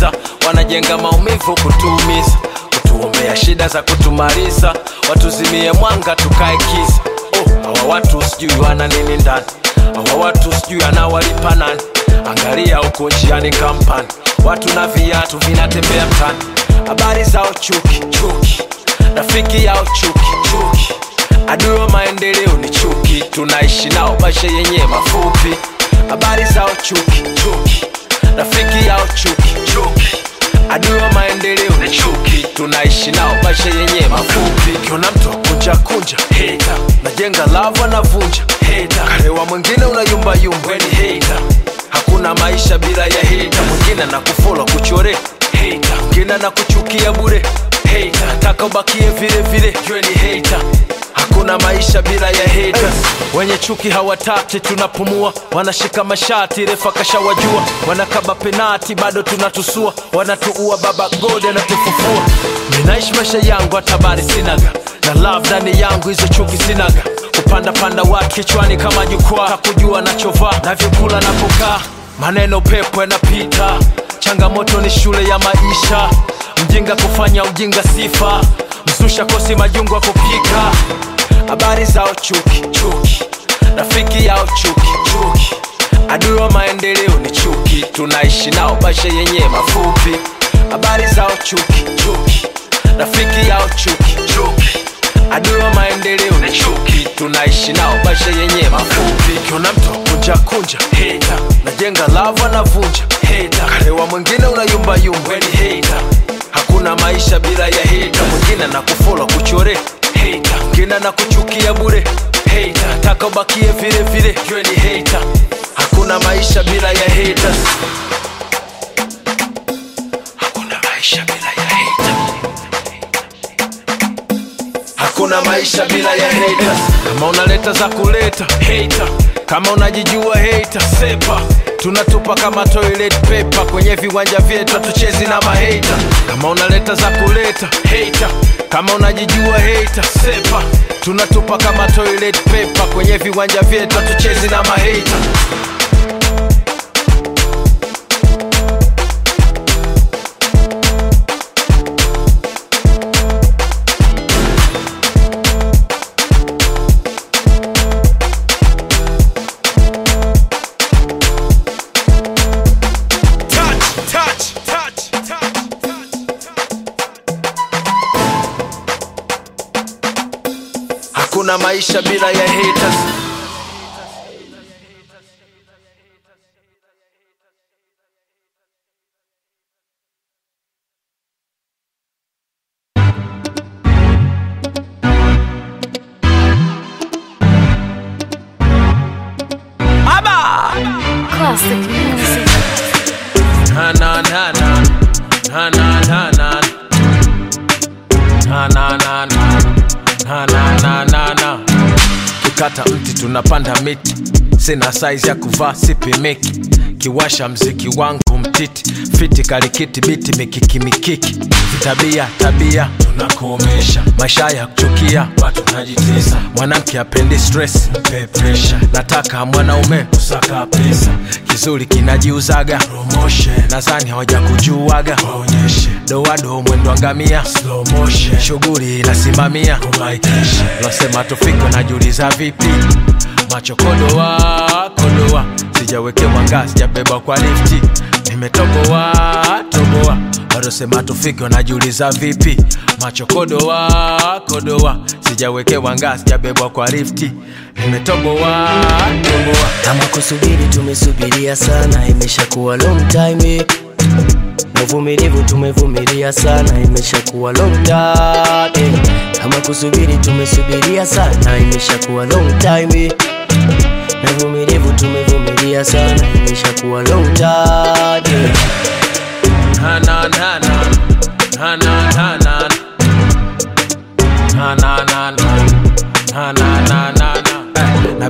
kutuliza, wanajenga maumivu kutuumiza, kutuombea shida za kutumaliza, watuzimie mwanga tukae kiza. Hawa watu sijui wana nini ndani, hawa watu sijui anawalipa nani. Angalia huko njiani kampani, watu na viatu vinatembea mtani. Habari zao chuki, chuki, rafiki yao chuki, chuki, adui wa maendeleo ni chuki. Tunaishi nao maisha yenye mafupi. Habari zao chuki, chuki, rafiki yao chuki, chuki, adui wa maendeleo ni chuki. Tunaishi nao maisha yenye mafupi. Kiona mtu kunja kunja hater, najenga lava na vunja hater, karewa mwingine unayumba yumba ni hater. Hakuna maisha bila ya hater, mwingine na kufollow kuchore hater, mwingine na kuchukia bure hater, nataka ubakie vile vile yeye ni hater. Hakuna maisha bila ya haters. Wenye chuki hawataki tunapumua, wanashika mashati refa kashawajua, wanakaba penati bado tunatusua, wanatuua baba God anatufufua. Ninaishi maisha yangu hatabari sinaga, na love ndani yangu hizo chuki sinaga. Kupanda panda watu kichwani kama jukwaa, hakujua nachovaa navyokula napokaa. Maneno pepo yanapita, changamoto ni shule ya maisha. Mjinga kufanya ujinga sifa, msusha kosi majungu kupika. Habari zao chuki, chuki, rafiki yao chuki, chuki, adui wa maendeleo ni chuki. Tunaishi nao maisha yenye mafupi. Habari zao chuki, chuki, rafiki yao chuki, chuki, adui wa maendeleo ni chuki. Tunaishi nao maisha yenye mafupi. Kiona mtu kunja kunja hater, najenga lava na vunja hater, karewa mwingine unayumba yumba ni hater. Hakuna maisha bila ya hater, mwingine na kufollow kuchore hater, mwingine na kuchukia bure hater, nataka ubakie vile vile yeye ni hater. Hakuna maisha bila ya haters. Hakuna maisha bila ya hater. Hakuna maisha bila ya haters. Kama unaleta za kuleta hater, kama unajijua hater sepa. Tunatupa kama toilet paper kwenye viwanja vyetu, tuchezi na mahater. Kama unaleta za kuleta hater, kama unajijua hater sepa. Tunatupa kama toilet paper kwenye viwanja vyetu, tuchezi na mahater. Hakuna maisha bila ya haters. Aba! Classic music. Na na na na na na na na na na na na na na na. Kikata mti tunapanda miti, sina size ya kuvaa sipimiki. Kiwasha mziki wangu mtiti, fiti kalikiti biti mikiki mikiki. Tabia tabia tunakomesha, maisha ya kuchukia watu najitesa. Mwanamke apendi stress, pressure. Nataka mwanaume usaka pesa, kizuri kinajiuzaga promotion. Nadhani hawaja kujuaga waonyeshe, doa do mwendo angamia slow motion. Shughuli inasimamia kumaikisha, nasema tufiko najiuliza vipi. Macho kodoa kodoa, sijawekewa ngazi sijabeba kwa lifti. Nimetoboa toboa, bado sema tufike najiuliza vipi. Macho kodoa kodoa, sijawekewa ngazi sijabeba kwa lifti. Nimetoboa toboa. Kama kusubiri tumesubiria sana, imeshakuwa long time. Uvumilivu tumevumilia sana, imeshakuwa long time. Kama kusubiri tumesubiria sana, imeshakuwa long time. Uvumilivu tumevumilia sana, imeshakuwa long time. Na na na na na na na na na na na na na na na.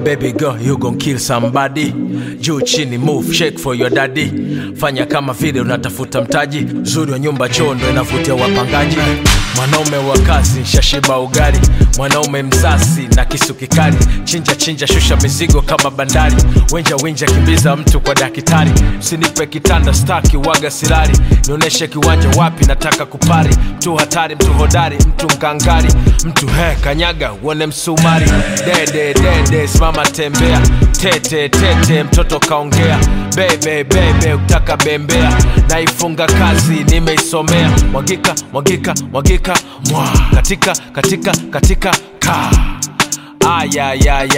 baby girl, you gon' kill somebody. Juu chini move, shake for your daddy. Fanya kama vile unatafuta mtaji. Zuri wa nyumba chondo inavutia wapangaji. Mwanaume wa kazi, shashiba ugali. Mwanaume mzasi na kisu kikali. Chinja chinja shusha mizigo kama bandari. Wenja wenja kimbiza mtu kwa daktari. Usinipe kitanda staki waga silari. Nioneshe kiwanja wapi nataka kupari. Mtu hatari, mtu hodari, mtu mkangari. Mtu kanyaga uone msumari. Dede simama tembea. Tete mtoto kaongea. Bebe utaka bembea. Naifunga kazi nimeisomea. Mwagika mwa. Katika ka. Ya.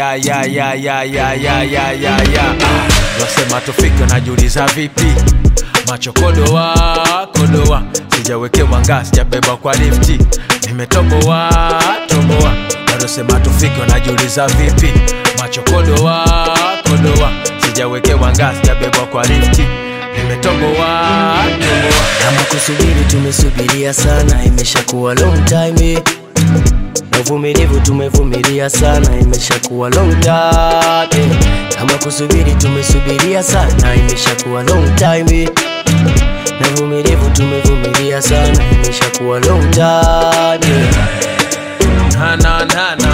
Nasema tufike najiuliza vipi. Macho kodoa. Sijawekewa ngazi, sijabeba kwa lifti. Nimetoboa. Nasema tufike najiuliza vipi. Macho kodoa. Sijawekewa ngazi, sijabeba kwa lifti. Nimetoboa. Kama kusubiri tumesubiria sana, imeshakuwa long time. Na uvumilivu tumevumilia sana, imeshakuwa long time. Kama kusubiri tumesubiria sana, imeshakuwa long time. Na uvumilivu tumevumilia sana, imeshakuwa long time. Na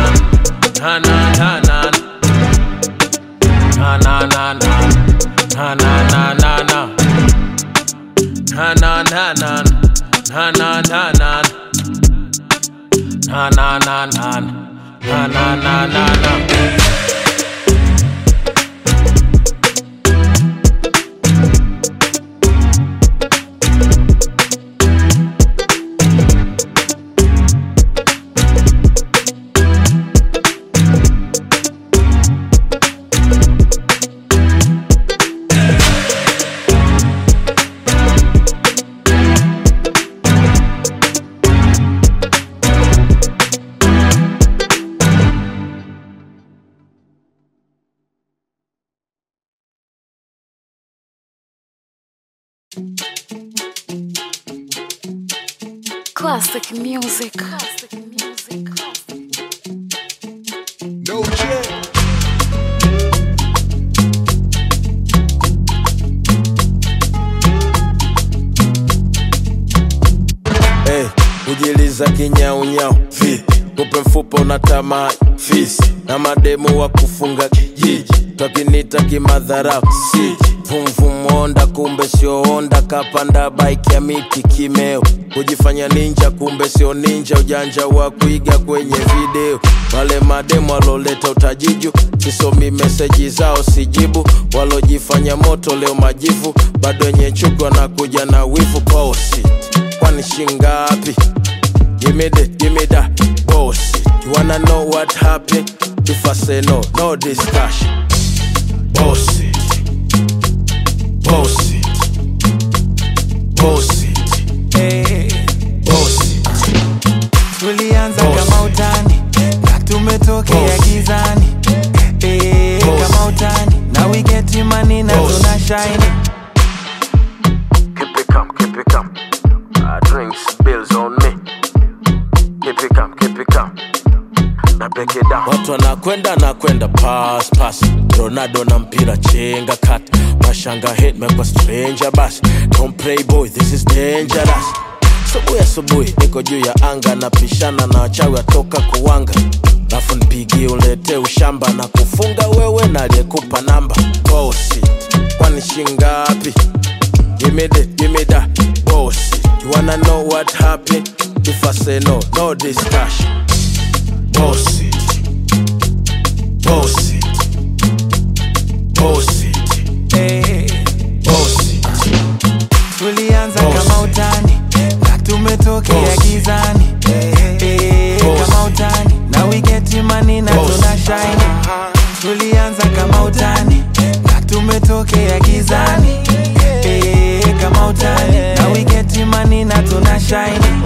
Classic music. No check. Ujiliza kinyaunyau vipi. Kupe mfupa unatamaa fisi. Na mademu wa kufunga kijiji. Twakinita kimadharau siji. Vum onda kumbe sio onda. Kapanda bike ya miti kimeo. Kujifanya ninja kumbe sio ninja. Ujanja wa kuiga kwenye video. Wale mademu waloleta utajiju. Sisomi meseji zao sijibu. Walojifanya moto leo majivu. Bado wenye chuki wanakuja na wivu. Bossy kwani shingapi? Give me that bullshit. You wanna know what happened? If I say no discussion. Bullshit. Tulianza kama utani na tumetokea gizani. Kama utani. Now we get money na tuna shine. Keep it calm. Drinks, bills on me. Keep it calm. Na break it down. Watu wanakwenda pass. Ronaldo na mpira chenga cut. Mashanga hit mekwa stranger bas. Don't play boy, this is dangerous. Subuhi niko juu ya anga. Na pishana na wachawi atoka kuwanga. Lafu nipigie ulete ushamba. Na kufunga wewe na aliyekupa namba. Bossy, kwani shingapi? Give me that bullshit. You wanna know what happened? If I say no discussion. Bullshit. Tulianza kama utani na tumetokea gizani. Kama utani. Now we get money na tuna shine. Tulianza kama utani na tumetokea gizani. Kama utani. Now we get money na tuna shine.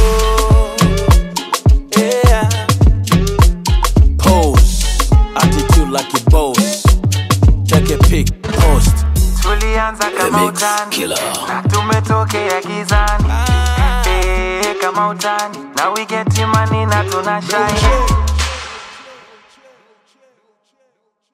Pose, attitude like a boss. Take a pic, post. Tulianza kama utani na tumetokea gizani. Kama utani. Now we get money na tuna shine.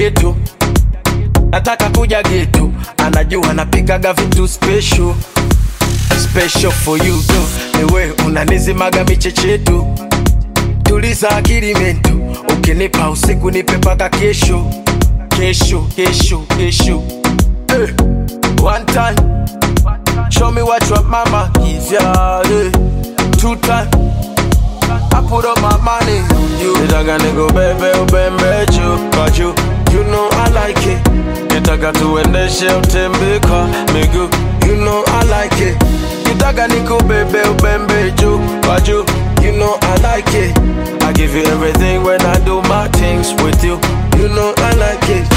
geto, nataka kuja geto. Anajua napikaga vitu special, special for you girl. Ewe unanizimaga michechetu, tuliza akili mento. Ukinipa usiku nipe paka kesho, kesho, kesho, kesho. One time, show me what your mama give ya. 2 times, I put up my money on you. Nitaka niko bebe ubembe but you know I like it. Nitaka tuendeshe utembe kwa miguu, you know I like it. Nitaka niko bebe ubembe but you know I like it. I give you everything when I do my things with you, you know I like it.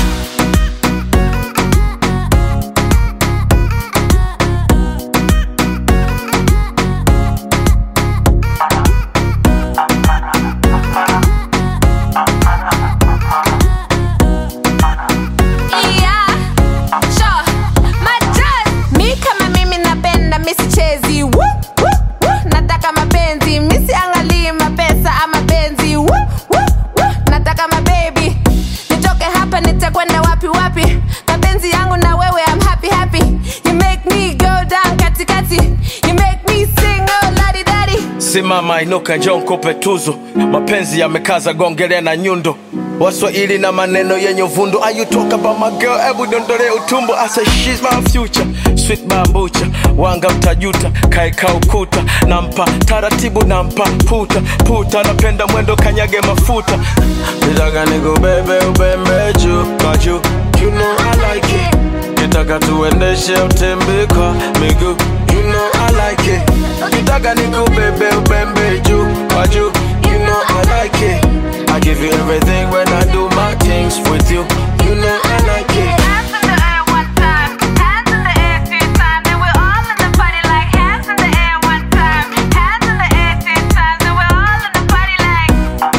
Simama inuka njoo nikupe tuzo. Mapenzi yamekaza gongele na nyundo. Waswahili na maneno yenye uvundo. Are you talk about my girl? Ebu dondole utumbo. I say she's my future, sweet bambucha. Wanga utajuta, kaika ukuta. Nampa taratibu nampa puta. Puta napenda mwendo kanyage mafuta. Nitaka niko bebe ubembe but you know I like it. Nitaka tuendeshe utembe kwa miguu, you know I like it. Nitaka niko bebe ubembe but you know I like it. I give you everything when I do my things with you, you know I like it. Hands in the air one time, hands in the air 2 times, and we're all in the party like hands in the air one time, hands in the air 2 times, and we're all in the party like.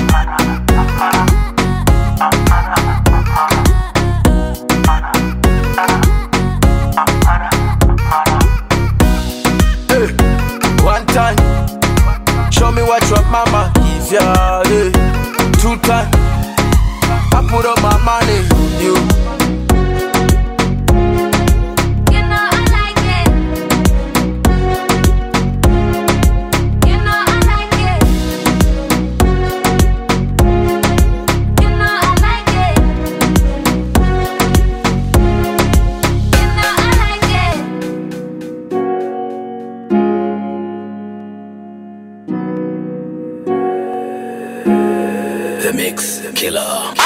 One time, show me what your mama give ya. 2 times, I put up my money on you. You know I like it. You know I like it. You know I like it. You know I like it. The Mix Killer.